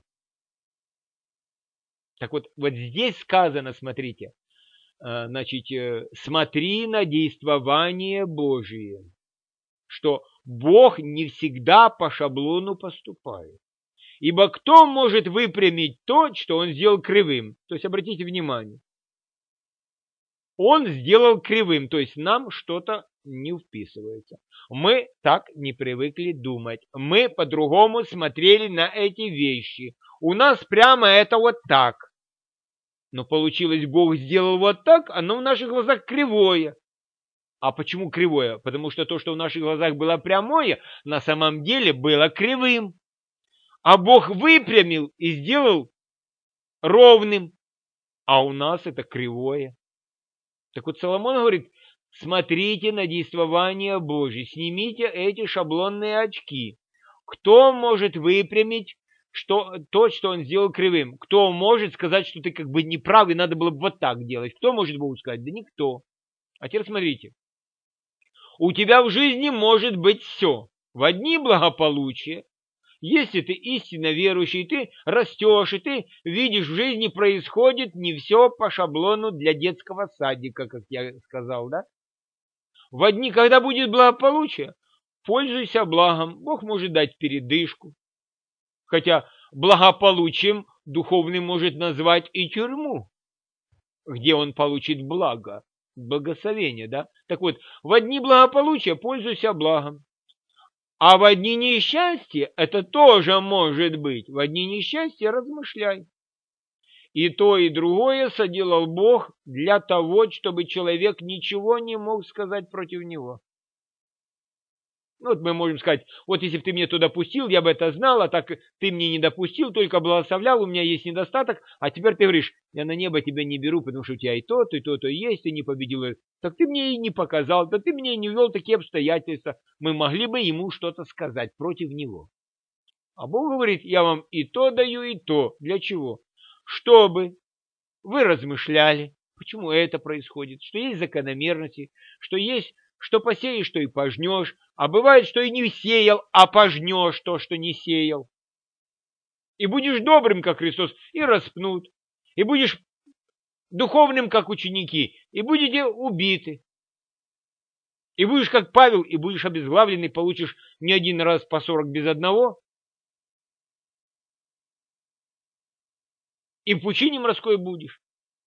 Так вот, вот здесь сказано, смотрите, значит, смотри на действование Божие, что Бог не всегда по шаблону поступает. Ибо кто может выпрямить то, что он сделал кривым? То есть, обратите внимание, он сделал кривым, то есть нам что-то не вписывается. Мы так не привыкли думать. Мы по-другому смотрели на эти вещи. У нас прямо это вот так. Но получилось, Бог сделал вот так, оно в наших глазах кривое. А почему кривое? Потому что то, что в наших глазах было прямое, на самом деле было кривым. А Бог выпрямил и сделал ровным. А у нас это кривое. Так вот Соломон говорит, смотрите на действование Божье, снимите эти шаблонные очки. Кто может выпрямить что, то, что он сделал кривым? Кто может сказать, что ты как бы не прав, и надо было бы вот так делать? Кто может Богу сказать? Да никто. А теперь смотрите. У тебя в жизни может быть все. В одни благополучие. Если ты истинно верующий, ты растешь, и ты видишь, в жизни происходит не все по шаблону для детского садика, как я сказал, да? В одни, когда будет благополучие, пользуйся благом. Бог может дать передышку. Хотя благополучием духовным может назвать и тюрьму, где он получит благо, благословение, да? Так вот, в одни благополучия пользуйся благом. А в одни несчастья, это тоже может быть, в одни несчастья размышляй. И то, и другое соделал Бог для того, чтобы человек ничего не мог сказать против него. Ну, вот мы можем сказать, вот если бы ты мне туда пустил, я бы это знал, а так ты мне не допустил, только благословлял, у меня есть недостаток, а теперь ты говоришь, я на небо тебя не беру, потому что у тебя и то-то, и то-то есть, ты не победил. Так ты мне и не показал, да ты мне и не ввел такие обстоятельства. Мы могли бы ему что-то сказать против него. А Бог говорит, я вам и то даю, и то. Для чего? Чтобы вы размышляли, почему это происходит, что есть закономерности, что есть, что посеешь, что и пожнешь, а бывает, что и не сеял, а пожнешь то, что не сеял. И будешь добрым, как Христос, и распнут. И будешь духовным, как ученики, и будете убиты. И будешь, как Павел, и будешь обезглавленный, получишь не один раз по сорок без одного. И в пучине морской будешь.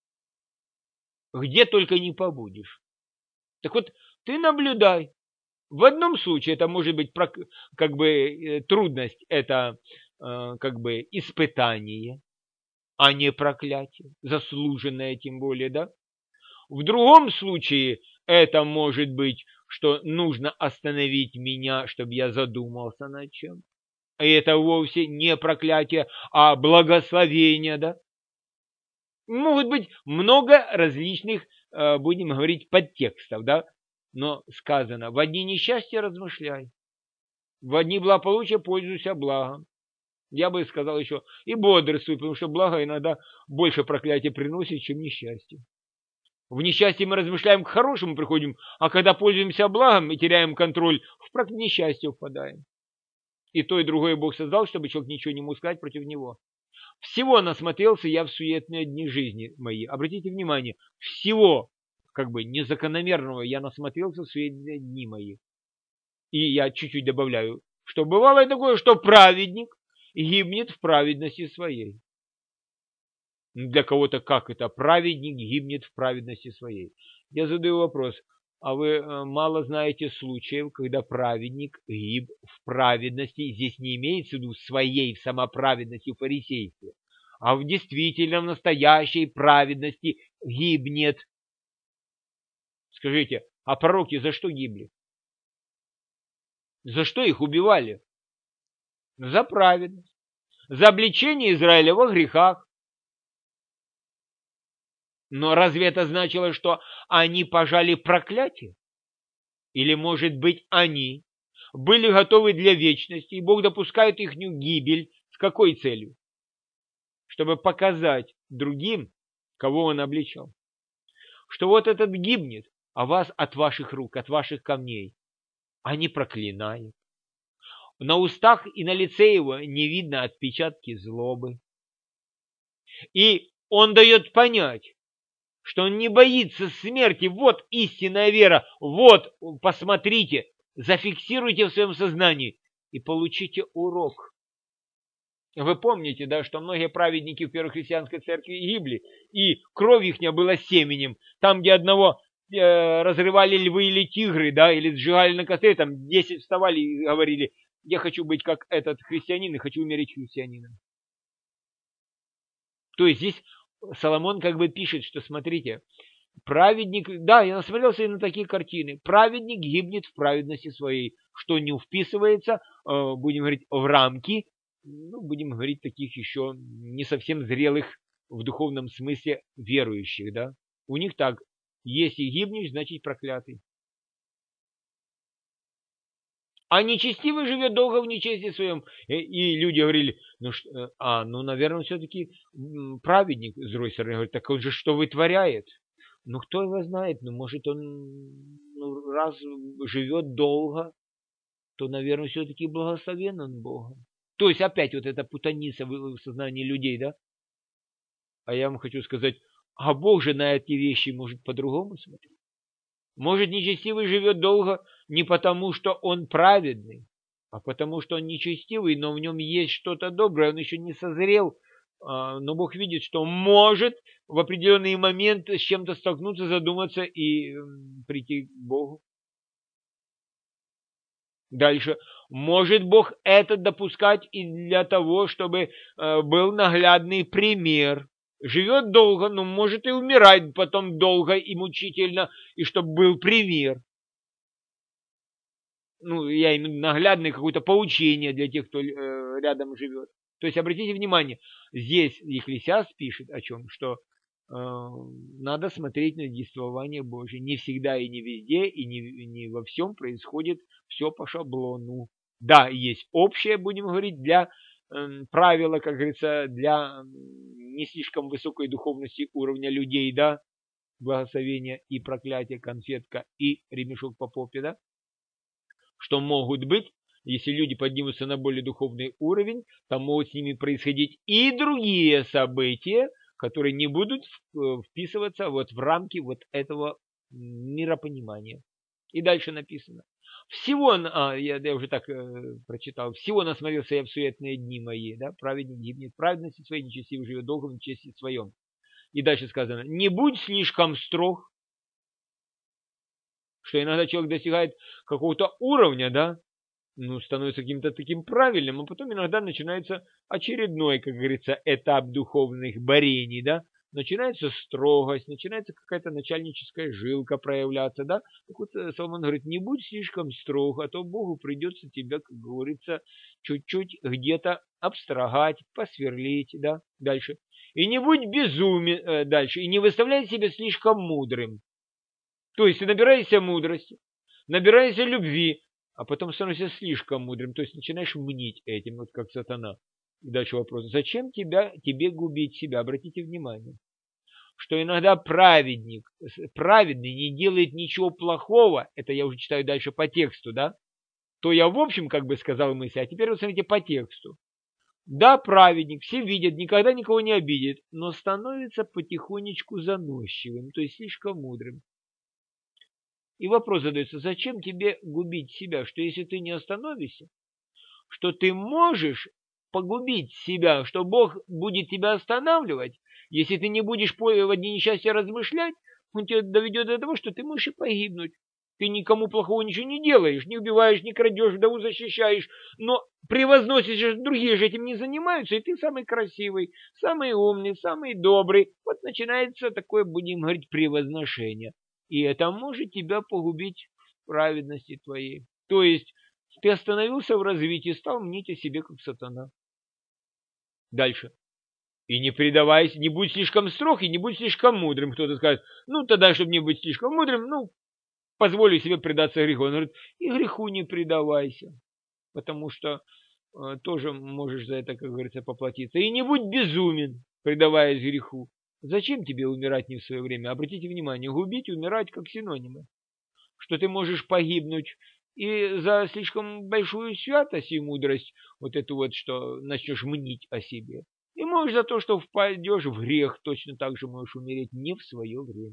Где только не побудешь. Так вот, ты наблюдай. В одном случае это может быть как бы трудность, это как бы испытание, а не проклятие, заслуженное тем более, да? В другом случае это может быть, что нужно остановить меня, чтобы я задумался над чем. И это вовсе не проклятие, а благословение, да? Могут быть много различных, будем говорить, подтекстов, да? Но сказано, в одни несчастья размышляй, в одни благополучия пользуйся благом. Я бы сказал еще, и бодрствуй, потому что благо иногда больше проклятия приносит, чем несчастье. В несчастье мы размышляем, к хорошему приходим, а когда пользуемся благом и теряем контроль, в несчастье впадаем. И то, и другое Бог создал, чтобы человек ничего не мог сказать против него. Всего насмотрелся я в суетные дни жизни мои. Обратите внимание, всего как бы незакономерного я насмотрелся в суетные дни мои. И я чуть-чуть добавляю, что бывало и такое, что праведник гибнет в праведности своей. Для кого-то как это? Праведник гибнет в праведности своей. Я задаю вопрос, а вы мало знаете случаев, когда праведник гиб в праведности, здесь не имеется в виду своей, в самоправедности, в фарисействе, а в действительном настоящей праведности гибнет. Скажите, А пророки за что гибли? За что их убивали? За праведность, за обличение Израиля во грехах. Но разве это значило, что они пожали проклятие? Или, может быть, они были готовы для вечности, и Бог допускает их гибель с какой целью? Чтобы показать другим, кого он обличал, что вот этот гибнет, а вас от ваших рук, от ваших камней. Они проклинают. На устах и на лице его не видно отпечатки злобы. И он дает понять, что он не боится смерти. Вот истинная вера. Вот, посмотрите, зафиксируйте в своем сознании и получите урок. Вы помните, да, что многие праведники в первой христианской церкви гибли, и кровь их была семенем. Там, где одного э, разрывали львы или тигры, да, или сжигали на костре, там десять вставали и говорили: я хочу быть как этот христианин и хочу умереть христианином. То есть здесь Соломон как бы пишет, что смотрите, праведник, да, я насмотрелся и на такие картины, праведник гибнет в праведности своей, что не вписывается, э, будем говорить, в рамки, ну, будем говорить, таких еще не совсем зрелых в духовном смысле верующих, да. У них так, если гибнешь, значит проклятый. А нечестивый живет долго в нечестии своем. И люди говорили, ну, что, а, ну, наверное, все-таки праведник, с другой стороны, говорит, так он же что вытворяет? Ну, кто его знает, ну, может, он ну, раз живет долго, то, наверное, все-таки благословен он Богом. То есть опять вот эта путаница в сознании людей, да? А я вам хочу сказать, а Бог же на эти вещи может по-другому смотреть. Может, нечестивый живет долго не потому, что он праведный, а потому, что он нечестивый, но в нем есть что-то доброе, он еще не созрел. Но Бог видит, что он может в определенный момент с чем-то столкнуться, задуматься и прийти к Богу. Дальше. Может Бог это допускать и для того, чтобы э, был наглядный пример. Живет долго, но может и умирать потом долго и мучительно, и чтобы был пример. Ну, я имею в виду наглядное какое-то поучение для тех, кто э, рядом живет. То есть, обратите внимание, здесь Екклесиаст пишет о чем, что э, надо смотреть на действование Божие. Не всегда и не везде, и не, не во всем происходит все по шаблону. Да, есть общее, будем говорить, для э, правила, как говорится, для не слишком высокой духовности уровня людей, да, благословения и проклятия, конфетка и ремешок по попе, да, что могут быть, если люди поднимутся на более духовный уровень, там могут с ними происходить и другие события, которые не будут вписываться вот в рамки вот этого миропонимания. И дальше написано. Всего, а, я, я уже так э, прочитал, всего насмотрелся я в суетные дни мои, да, праведник гибнет в праведности своей, нечестивый живет долго в нечестии своем. И дальше сказано, не будь слишком строг, что иногда человек достигает какого-то уровня, да, ну, становится каким-то таким правильным, а потом иногда начинается очередной, как говорится, этап духовных борений, да, начинается строгость, начинается какая-то начальническая жилка проявляться, да. Так вот Соломон говорит, не будь слишком строг, а то Богу придется тебя, как говорится, чуть-чуть где-то обстрогать, посверлить, да, дальше. И не будь безумен, дальше, и не выставляй себя слишком мудрым. То есть ты набираешься мудрости, набираешься любви, а потом становишься слишком мудрым, то есть начинаешь мнить этим, вот как сатана. И дальше вопрос, зачем тебя, тебе губить себя? Обратите внимание, что иногда праведник, праведный не делает ничего плохого, это я уже читаю дальше по тексту, да? То я в общем как бы сказал мысль, а теперь вот смотрите по тексту. Да, праведник, все видят, никогда никого не обидит, но становится потихонечку заносчивым, то есть слишком мудрым. И вопрос задается, зачем тебе губить себя, что если ты не остановишься, что ты можешь погубить себя, что Бог будет тебя останавливать, если ты не будешь в одни несчастья размышлять, он тебя доведет до того, что ты можешь и погибнуть. Ты никому плохого ничего не делаешь, не убиваешь, не крадешь, вдову защищаешь, но превозносишь, другие же этим не занимаются, и ты самый красивый, самый умный, самый добрый. Вот начинается такое, будем говорить, превозношение. И это может тебя погубить в праведности твоей. То есть ты остановился в развитии, стал мнить о себе как сатана. Дальше. И не предавайся, не будь слишком строг и не будь слишком мудрым. Кто-то скажет, ну тогда, чтобы не быть слишком мудрым, ну, позволю себе предаться греху. Он говорит, и греху не предавайся, потому что э, тоже можешь за это, как говорится, поплатиться. И не будь безумен, предаваясь греху. Зачем тебе умирать не в свое время? Обратите внимание, губить и умирать как синонимы. Что ты можешь погибнуть и за слишком большую святость и мудрость, вот эту вот, что начнешь мнить о себе. И можешь за то, что впадешь в грех, точно так же можешь умереть не в свое время.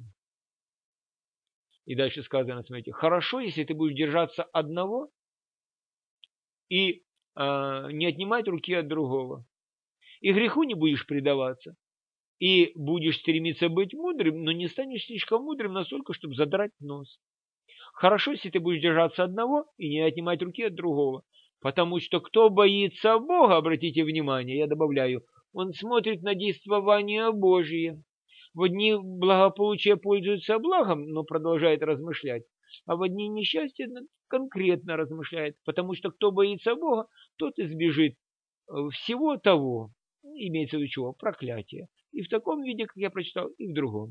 И дальше сказано, смотрите, хорошо, если ты будешь держаться одного и э, не отнимать руки от другого. И греху не будешь предаваться. И будешь стремиться быть мудрым, но не станешь слишком мудрым настолько, чтобы задрать нос. Хорошо, если ты будешь держаться одного и не отнимать руки от другого. Потому что кто боится Бога, обратите внимание, я добавляю, он смотрит на действование Божие. В одни благополучия пользуется благом, но продолжает размышлять. А в одни несчастья конкретно размышляет. Потому что кто боится Бога, тот избежит всего того, имеется в виду чего, проклятия. И в таком виде, как я прочитал, и в другом.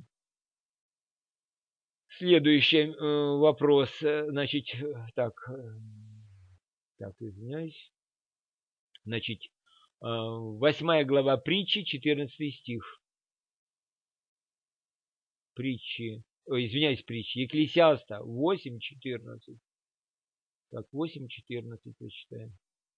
Следующий э, вопрос, значит, так, так, извиняюсь, значит, э, восьмая глава притчи, четырнадцатый стих. Притчи, ой, извиняюсь, притчи, Екклесиаста, восемь, четырнадцать. Так, восемь, четырнадцать прочитаем.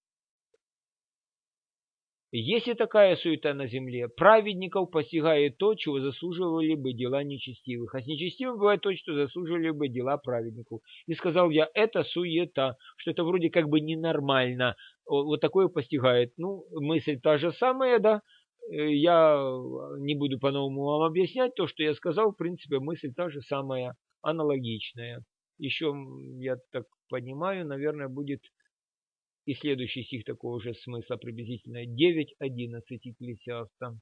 Если такая суета на земле, праведников постигает то, чего заслуживали бы дела нечестивых, а с нечестивым бывает то, что заслуживали бы дела праведников. И сказал я, это суета, что это вроде как бы ненормально, вот такое постигает. Ну, мысль та же самая, да, я не буду по-новому вам объяснять, то, что я сказал, в принципе, мысль та же самая, аналогичная. Еще, я так понимаю, наверное, будет... И следующий стих такого же смысла приблизительно девять одиннадцать Екклесиаста.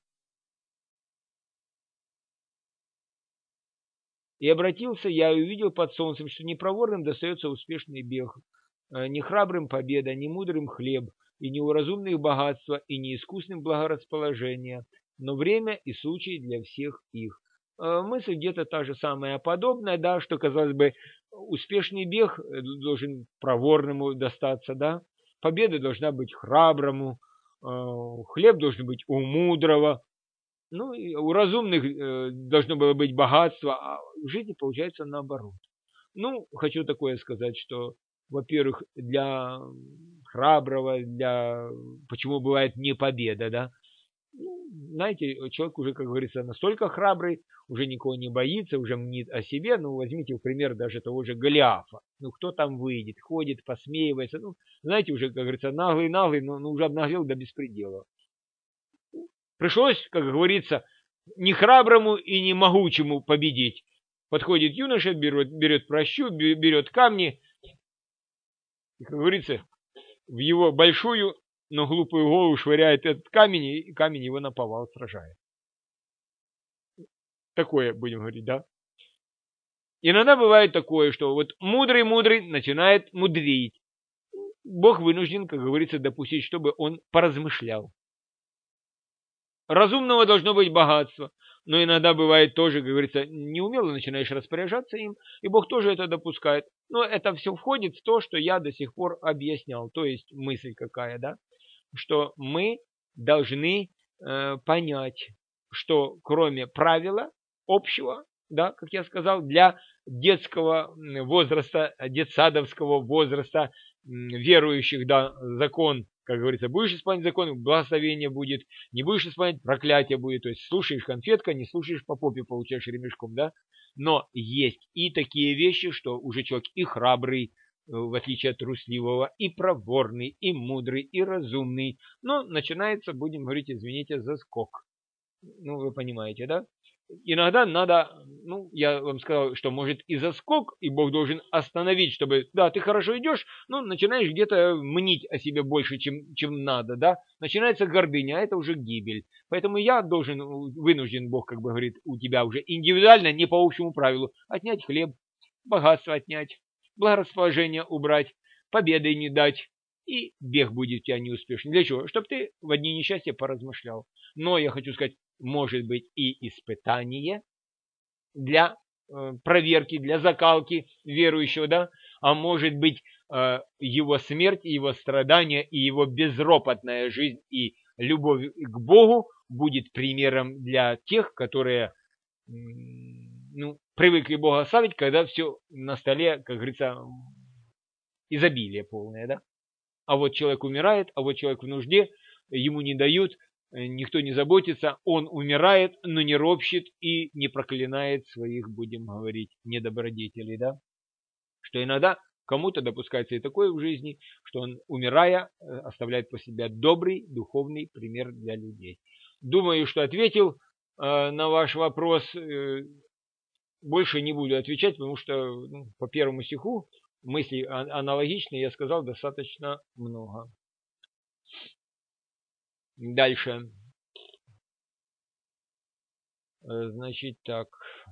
И обратился я и увидел под солнцем, что не проворным достается успешный бег, не храбрым победа, не мудрым хлеб, и не у разумных богатства, и не искусным благорасположение, но время и случай для всех их. Мысль где-то та же самая подобная, да, что, казалось бы, успешный бег должен проворному достаться, да, победа должна быть храброму, хлеб должен быть у мудрого, ну, и у разумных должно было быть богатство, а в жизни получается наоборот. Ну, хочу такое сказать, что, во-первых, для храброго, для... почему бывает не победа, да? Ну, знаете, человек уже, как говорится, настолько храбрый, уже никого не боится, уже мнит о себе. Ну, возьмите в пример даже того же Голиафа. Ну, кто там выйдет, ходит, посмеивается. Ну, знаете, уже, как говорится, наглый-наглый, но ну, уже обнаглел до беспредела. Пришлось, как говорится, не храброму и не могучему победить. Подходит юноша, берет, берет прощу, берет камни, и, как говорится, в его большую, но глупую голову швыряет этот камень, и камень его наповал сражает. Такое, будем говорить, да? Иногда бывает такое, что вот мудрый-мудрый начинает мудрить. Бог вынужден, как говорится, допустить, чтобы он поразмышлял. Разумного должно быть богатство, но иногда бывает тоже, как говорится, неумело начинаешь распоряжаться им, и Бог тоже это допускает. Но это все входит в то, что я до сих пор объяснял. То есть мысль какая, да? Что мы должны э, понять, что кроме правила общего, да, как я сказал, для детского возраста, детсадовского возраста, верующих, да, закон, как говорится, будешь исполнять закон, благословение будет, не будешь исполнять, проклятие будет, то есть слушаешь конфетка, не слушаешь по попе, получаешь ремешком, да, но есть и такие вещи, что уже человек и храбрый, в отличие от трусливого, и проворный, и мудрый, и разумный, но начинается, будем говорить, извините, заскок, ну, вы понимаете, да, иногда надо, ну, я вам сказал, что может и заскок, и Бог должен остановить, чтобы, да, ты хорошо идешь, но начинаешь где-то мнить о себе больше, чем, чем надо, да, начинается гордыня, а это уже гибель. Поэтому я должен, вынужден, Бог как бы говорит, у тебя уже индивидуально, не по общему правилу, отнять хлеб, богатство отнять, благорасположение убрать, победы не дать, и бег будет у тебя неуспешный. Для чего? Чтобы ты в одни несчастья поразмышлял. Но я хочу сказать, может быть и испытание для э, проверки, для закалки верующего, да, а может быть э, его смерть, его страдания и его безропотная жизнь и любовь к Богу будет примером для тех, которые ну, привыкли Бога славить, когда все на столе, как говорится, изобилие полное, да. А вот человек умирает, а вот человек в нужде, ему не дают, никто не заботится, он умирает, но не ропщет и не проклинает своих, будем говорить, недобродетелей, да. Что иногда кому-то допускается и такое в жизни, что он, умирая, оставляет после себя добрый духовный пример для людей. Думаю, что ответил э, на ваш вопрос. Э, больше не буду отвечать, потому что ну, по первому стиху мысли аналогичные, я сказал достаточно много. Дальше. Значит так.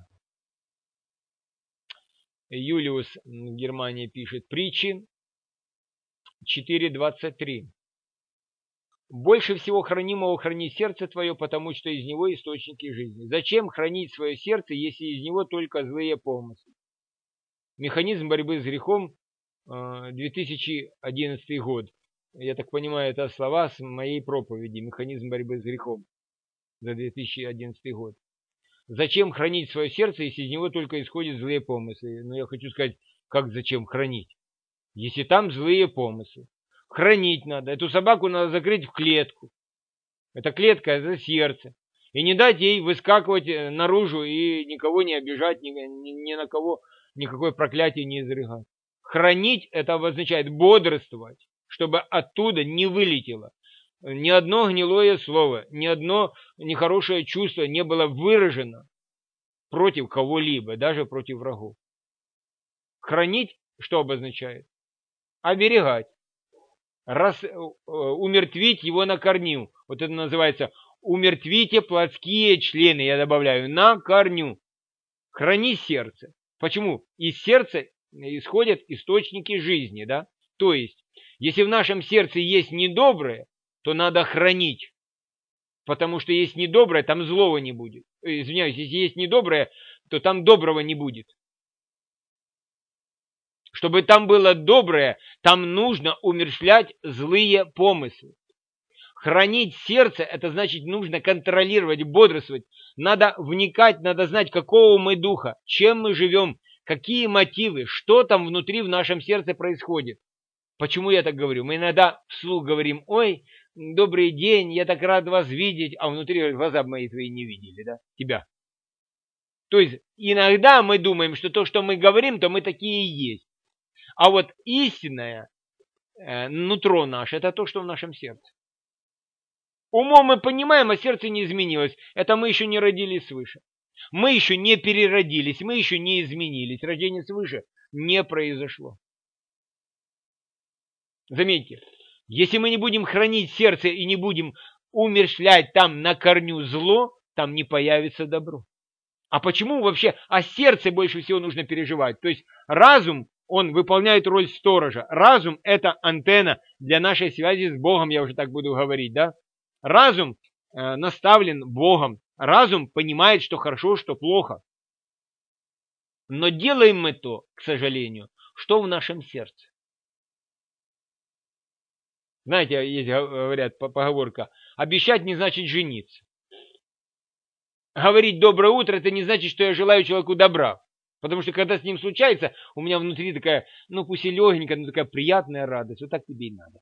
Юлиус в Германии пишет. Притчи четыре двадцать три. Больше всего хранимого храни сердце твое, потому что из него источники жизни. Зачем хранить свое сердце, если из него только злые помыслы? Механизм борьбы с грехом, две тысячи одиннадцатый год. Я так понимаю, это слова с моей проповеди. Механизм борьбы с грехом за две тысячи одиннадцатый год. Зачем хранить свое сердце, если из него только исходят злые помыслы? Ну, я хочу сказать, как зачем хранить? Если там злые помыслы. Хранить надо. Эту собаку надо закрыть в клетку. Эта клетка – это сердце. И не дать ей выскакивать наружу и никого не обижать, ни, ни, ни на кого никакое проклятие не изрыгать. Хранить – это означает бодрствовать, чтобы оттуда не вылетело. Ни одно гнилое слово, ни одно нехорошее чувство не было выражено против кого-либо, даже против врагов. Хранить что обозначает? Оберегать. Раз, умертвить его на корню. Вот это называется умертвите плотские члены, я добавляю, на корню. Храни сердце. Почему? Из сердца исходят источники жизни, да? То есть, если в нашем сердце есть недоброе, то надо хранить. Потому что есть недоброе, там злого не будет. Извиняюсь, если есть недоброе, то там доброго не будет. Чтобы там было доброе, там нужно умерщвлять злые помыслы. Хранить сердце, это значит, нужно контролировать, бодрствовать. Надо вникать, надо знать, какого мы духа, чем мы живем, какие мотивы, что там внутри в нашем сердце происходит. Почему я так говорю? Мы иногда вслух говорим, ой, добрый день, я так рад вас видеть, а внутри глаза мои твои не видели, да, тебя. То есть иногда мы думаем, что то, что мы говорим, то мы такие и есть. А вот истинное э, нутро наше, это то, что в нашем сердце. Умом мы понимаем, а сердце не изменилось. Это мы еще не родились свыше. Мы еще не переродились, мы еще не изменились. Рождение свыше не произошло. Заметьте, если мы не будем хранить сердце и не будем умерщвлять там на корню зло, там не появится добро. А почему вообще о сердце больше всего нужно переживать? То есть разум, он выполняет роль сторожа. Разум – это антенна для нашей связи с Богом, я уже так буду говорить, да? Разум э, наставлен Богом. Разум понимает, что хорошо, что плохо. Но делаем мы то, к сожалению, что в нашем сердце. Знаете, есть, говорят, поговорка, обещать не значит жениться. Говорить доброе утро, это не значит, что я желаю человеку добра. Потому что когда с ним случается, у меня внутри такая, ну пусть и легенькая, но такая приятная радость. Вот так тебе и надо.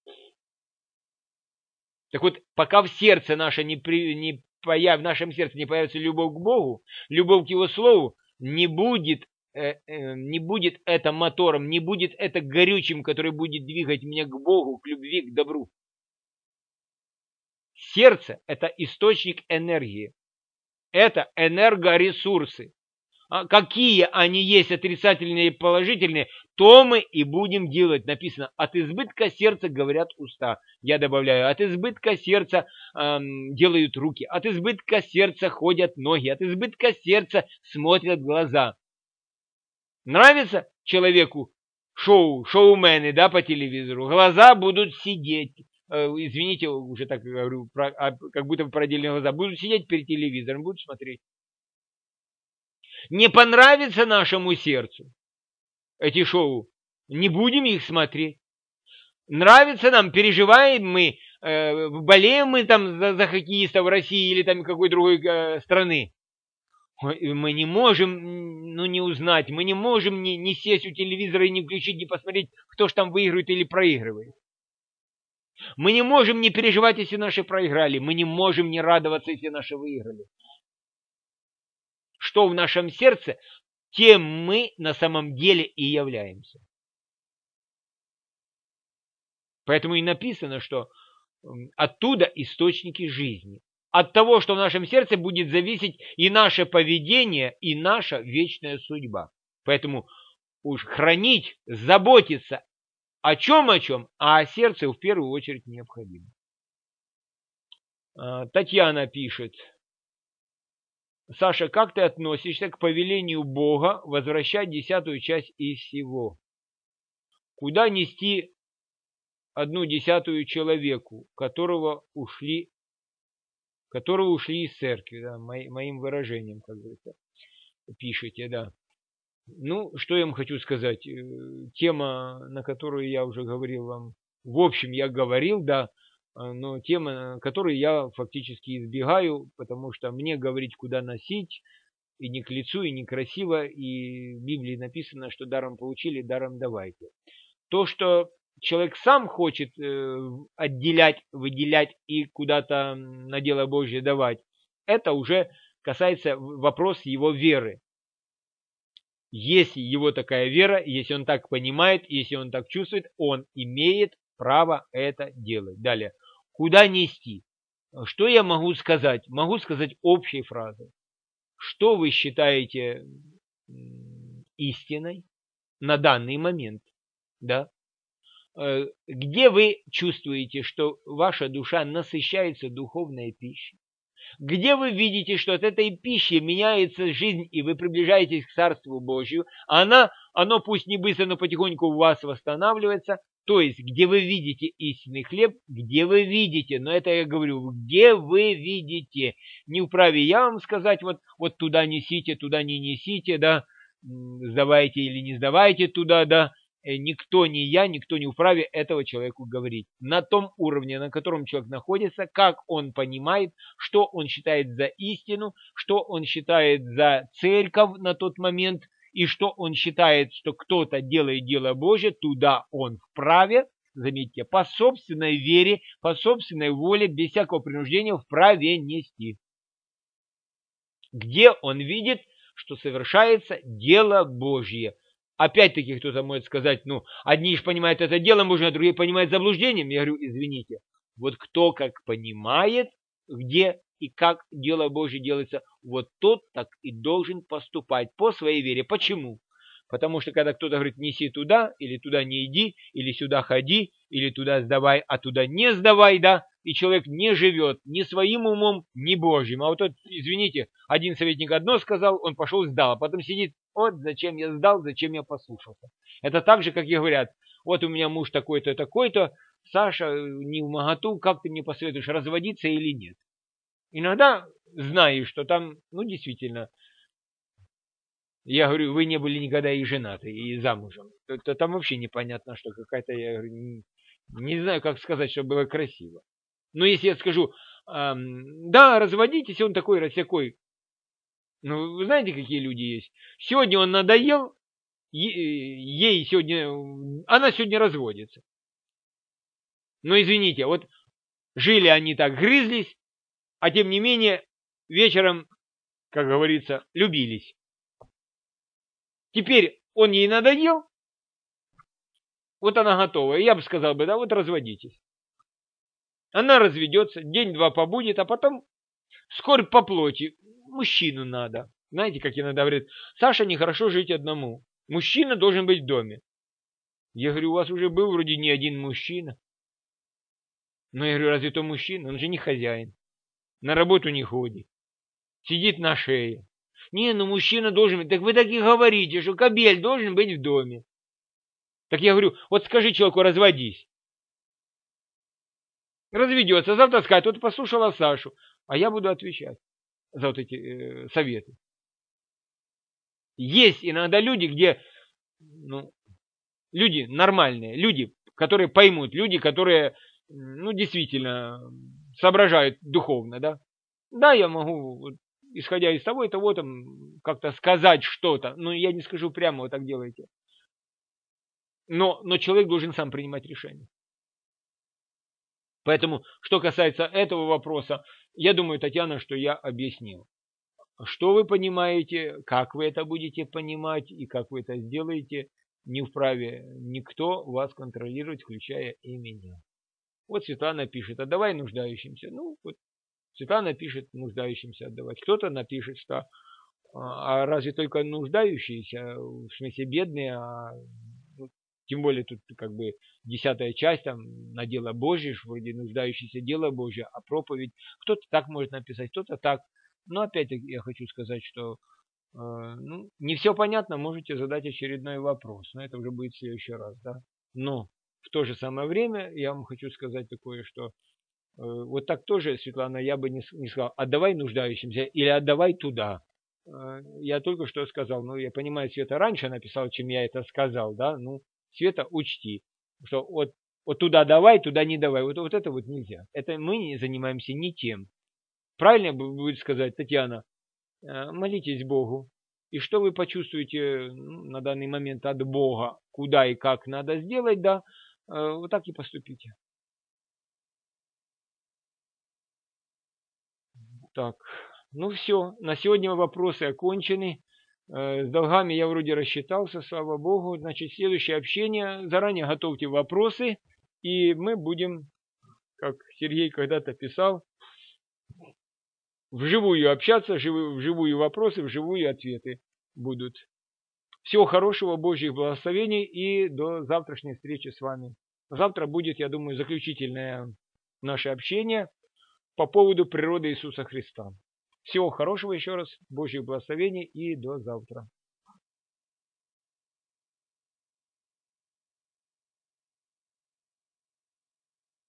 Так вот, пока в сердце наше не, при, не появ, в нашем сердце не появится любовь к Богу, любовь к Его Слову, не будет, э, э, не будет это мотором, не будет это горючим, который будет двигать меня к Богу, к любви, к добру. Сердце – это источник энергии. Это энергоресурсы. А какие они есть, отрицательные и положительные, то мы и будем делать. Написано, от избытка сердца говорят уста. Я добавляю, от избытка сердца эм, делают руки, от избытка сердца ходят ноги, от избытка сердца смотрят глаза. Нравится человеку шоу, шоумены, да, по телевизору? Глаза будут сидеть. Э, извините, уже так говорю, про, а, как будто бы параллельные глаза. Будут сидеть перед телевизором, будут смотреть. Не понравится нашему сердцу эти шоу, не будем их смотреть. Нравится нам, переживаем мы, э, болеем мы там за, за хоккеистов России или там какой другой э, страны. Мы не можем, ну, не узнать, мы не можем не, не сесть у телевизора и не включить, не посмотреть, кто ж там выигрывает или проигрывает. Мы не можем не переживать, если наши проиграли. Мы не можем не радоваться, если наши выиграли. Что в нашем сердце, тем мы на самом деле и являемся. Поэтому и написано, что оттуда источники жизни. От того, что в нашем сердце будет зависеть и наше поведение, и наша вечная судьба. Поэтому уж хранить, заботиться о чем, о чем, а о сердце в первую очередь необходимо. Татьяна пишет. Саша, как ты относишься к повелению Бога возвращать десятую часть из всего? Куда нести одну десятую человеку, которого ушли, которого ушли из церкви, да, моим выражением, как говорится, пишете, да. Ну, что я вам хочу сказать? Тема, на которую я уже говорил вам, в общем, я говорил, да, но тема, которую я фактически избегаю, потому что мне говорить, куда носить, и не к лицу, и некрасиво, и в Библии написано, что даром получили, даром давайте. То, что человек сам хочет отделять, выделять и куда-то на дело Божье давать, это уже касается вопроса его веры. Если его такая вера, если он так понимает, если он так чувствует, он имеет право это делать. Далее. Куда нести? Что я могу сказать? Могу сказать общей фразой. Что вы считаете истиной на данный момент? Да? Где вы чувствуете, что ваша душа насыщается духовной пищей? Где вы видите, что от этой пищи меняется жизнь, и вы приближаетесь к Царству Божию, она, оно пусть не быстро, но потихоньку у вас восстанавливается, то есть, где вы видите истинный хлеб, где вы видите, но это я говорю, где вы видите, не вправе я вам сказать, вот, вот туда несите, туда не несите, да, сдавайте или не сдавайте туда, да, никто, не я, никто не вправе этого человеку говорить. На том уровне, на котором человек находится, как он понимает, что он считает за истину, что он считает за церковь на тот момент, и что он считает, что кто-то делает дело Божье, туда он вправе, заметьте, по собственной вере, по собственной воле, без всякого принуждения вправе нести. Где он видит, что совершается дело Божье. Опять-таки кто-то может сказать, ну, одни же понимают это дело, можно, другие понимают заблуждением. Я говорю, извините, вот кто как понимает, где и как дело Божье делается, вот тот так и должен поступать по своей вере. Почему? Потому что когда кто-то говорит, неси туда, или туда не иди, или сюда ходи, или туда сдавай, а туда не сдавай, да, и человек не живет ни своим умом, ни Божьим. А вот тот, извините, один советник одно сказал, он пошел сдал, а потом сидит, вот зачем я сдал, зачем я послушался. Это так же, как и говорят, вот у меня муж такой-то, такой-то, Саша, не в моготу, как ты мне посоветуешь, разводиться или нет? Иногда знаешь, что там, ну, действительно, я говорю, вы не были никогда и женаты, и замужем. То, то там вообще непонятно, что какая-то, я говорю, не, не знаю, как сказать, чтобы было красиво. Но если я скажу, эм, да, разводитесь, он такой, рассякой. Ну, вы знаете, какие люди есть? Сегодня он надоел, ей сегодня, она сегодня разводится. Но извините, вот жили они так, грызлись, а тем не менее вечером, как говорится, любились. Теперь он ей надоел, вот она готова. Я бы сказал бы, да, вот разводитесь. Она разведется, день-два побудет, а потом скорбь по плоти. мужчину надо. Знаете, как иногда говорят, Саша, нехорошо жить одному. Мужчина должен быть в доме. Я говорю, у вас уже был вроде не один мужчина. Но я говорю, разве то мужчина? Он же не хозяин. На работу не ходит. Сидит на шее. Не, ну мужчина должен быть. Так вы так и говорите, что кобель должен быть в доме. Так я говорю, вот скажи человеку, разводись. Разведется, завтра скажет, вот послушала Сашу. А я буду отвечать за вот эти э, советы. Есть иногда люди, где, ну, люди нормальные, люди, которые поймут, люди, которые, ну, действительно соображают духовно, да. Да, я могу, вот, исходя из того и того, там, как-то сказать что-то, но я не скажу прямо, вот так делайте. Но, но человек должен сам принимать решение. Поэтому, что касается этого вопроса, я думаю, Татьяна, что я объяснил. Что вы понимаете, как вы это будете понимать и как вы это сделаете, не вправе никто вас контролировать, включая и меня. Вот Светлана пишет, отдавай нуждающимся. Ну, вот Светлана пишет, нуждающимся отдавать. Кто-то напишет, что а разве только нуждающиеся, в смысле бедные, а, ну, тем более тут как бы десятая часть там на дело Божье, вроде нуждающиеся дело Божье, а проповедь. Кто-то так может написать, кто-то так. Но опять-таки я хочу сказать, что э, ну, не все понятно, можете задать очередной вопрос, но это уже будет в следующий раз, да. Но в то же самое время я вам хочу сказать такое, что э, вот так тоже, Светлана, я бы не, не сказал, отдавай нуждающимся или отдавай туда. Э, я только что сказал, ну я понимаю, Света раньше написала, чем я это сказал, да, ну Света, учти, что вот, вот туда давай, туда не давай, вот, вот это вот нельзя. Это мы не занимаемся не тем. Правильно будет сказать, Татьяна, молитесь Богу. И что вы почувствуете ну, на данный момент от Бога, куда и как надо сделать, да, вот так и поступите. Так, ну все, на сегодня вопросы окончены. С долгами я вроде рассчитался, слава Богу. Значит, следующее общение, заранее готовьте вопросы, и мы будем, как Сергей когда-то писал, вживую общаться, вживую вопросы, вживую ответы будут. Всего хорошего, Божьих благословений и до завтрашней встречи с вами. Завтра будет, я думаю, заключительное наше общение по поводу природы Иисуса Христа. Всего хорошего еще раз, Божьих благословений и до завтра.